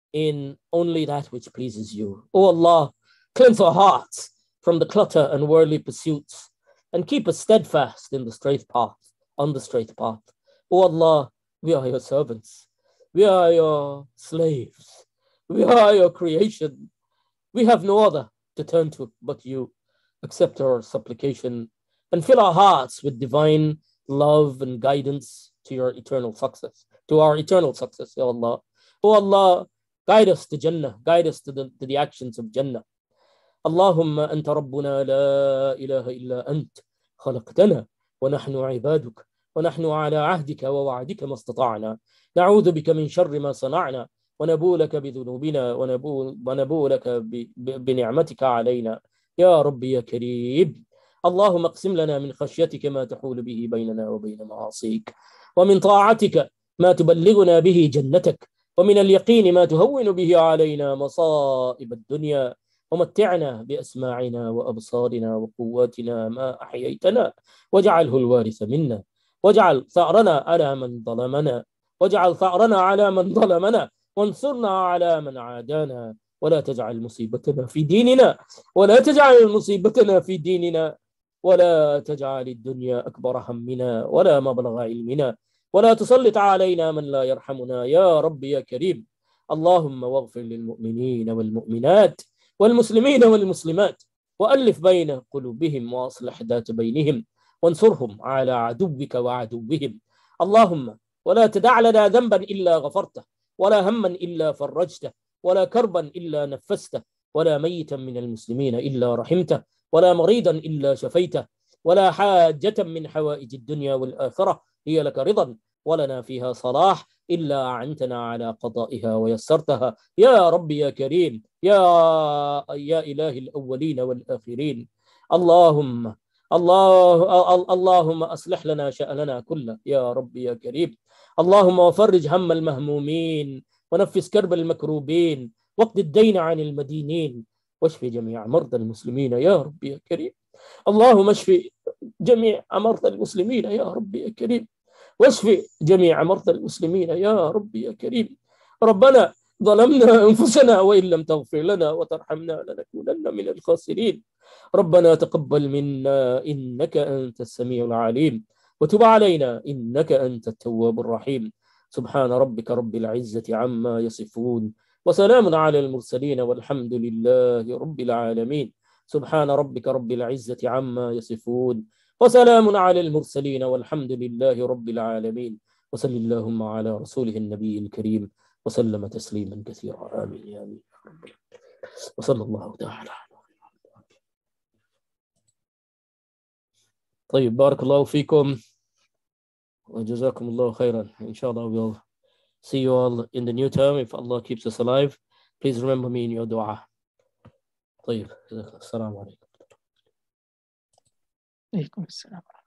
in only that which pleases you. Oh Allah, cleanse our hearts from the clutter and worldly pursuits and keep us steadfast in the straight path, on the straight path. Oh Allah, we are your servants. We are your slaves. We are your creation. We have no other to turn to but you. Accept our supplication and fill our hearts with divine love and guidance to your eternal success, to our eternal success, Ya Allah. Oh Allah, guide us to Jannah, guide us to the, to the actions of Jannah. Allahumma anta rabbuna la ilaha illa ant khalaqtana wa nahnu ibaduk wa nahnu ala ahdika wa wa'dika mastata'na na'udhu bika min sharri ma sana'na wa nabu laka bi dhunubina wa nabu wa nabu laka bi ni'matika alayna ya rabbi ya kareem. اللهم اقسم لنا من خشيتك ما تحول به بيننا وبين معاصيك ومن طاعتك ما تبلغنا به جنتك ومن اليقين ما تهون به علينا مصائب الدنيا ومتعنا بأسماعنا وأبصارنا وقواتنا ما أحييتنا واجعله الوارث منا واجعل ثأرنا على من ظلمنا واجعل ثأرنا على من ظلمنا وانصرنا على من عادانا ولا تجعل مصيبتنا في ديننا ولا تجعل مصيبتنا في ديننا ولا تجعل الدنيا أكبر همنا ولا مبلغ علمنا ولا تسلط علينا من لا يرحمنا يا رب يا كريم. اللهم واغفر للمؤمنين والمؤمنات والمسلمين والمسلمات وألف بين قلوبهم وأصلح ذات بينهم وانصرهم على عدوك وعدوهم. اللهم ولا تدع لنا ذنبا إلا غفرته ولا هما إلا فرجته ولا كربا إلا نفسته ولا ميتا من المسلمين إلا رحمته ولا مريضا إلا شفيته ولا حاجة من حوائج الدنيا والآخرة هي لك رضا ولنا فيها صلاح إلا أعنتنا على قضائها ويسرتها يا رب يا كريم يا يا إله الأولين والآخرين. اللهم الله اللهم أصلح لنا شأننا كله يا رب يا كريم. اللهم وفرج هم المهمومين ونفس كرب المكروبين واقض الدين عن المدينين واشف جميع مرضى المسلمين يا رب يا كريم. اللهم اشف جميع مرضى المسلمين يا رب يا كريم واشف جميع مرضى المسلمين يا رب يا كريم. ربنا ظلمنا أنفسنا وإن لم تغفر لنا وترحمنا لنكونن من الخاسرين. ربنا تقبل منا إنك أنت السميع العليم وتب علينا إنك أنت التواب الرحيم. سبحان ربك رب العزة عما يصفون وسلام على المرسلين والحمد لله رب العالمين. سبحان ربك رب العزة عما يصفون وسلام على المرسلين والحمد لله رب العالمين. وصل اللهم على رسوله النبي الكريم وسلم تسليما كثيرا. آمين يا آمين. وصلى الله تعالى. طيب بارك الله فيكم وجزاكم الله خيرا. Inshallah we'll see you all in the new term if Allah keeps us alive. Please remember me in your dua. طيب السلام عليكم. عليكم السلام.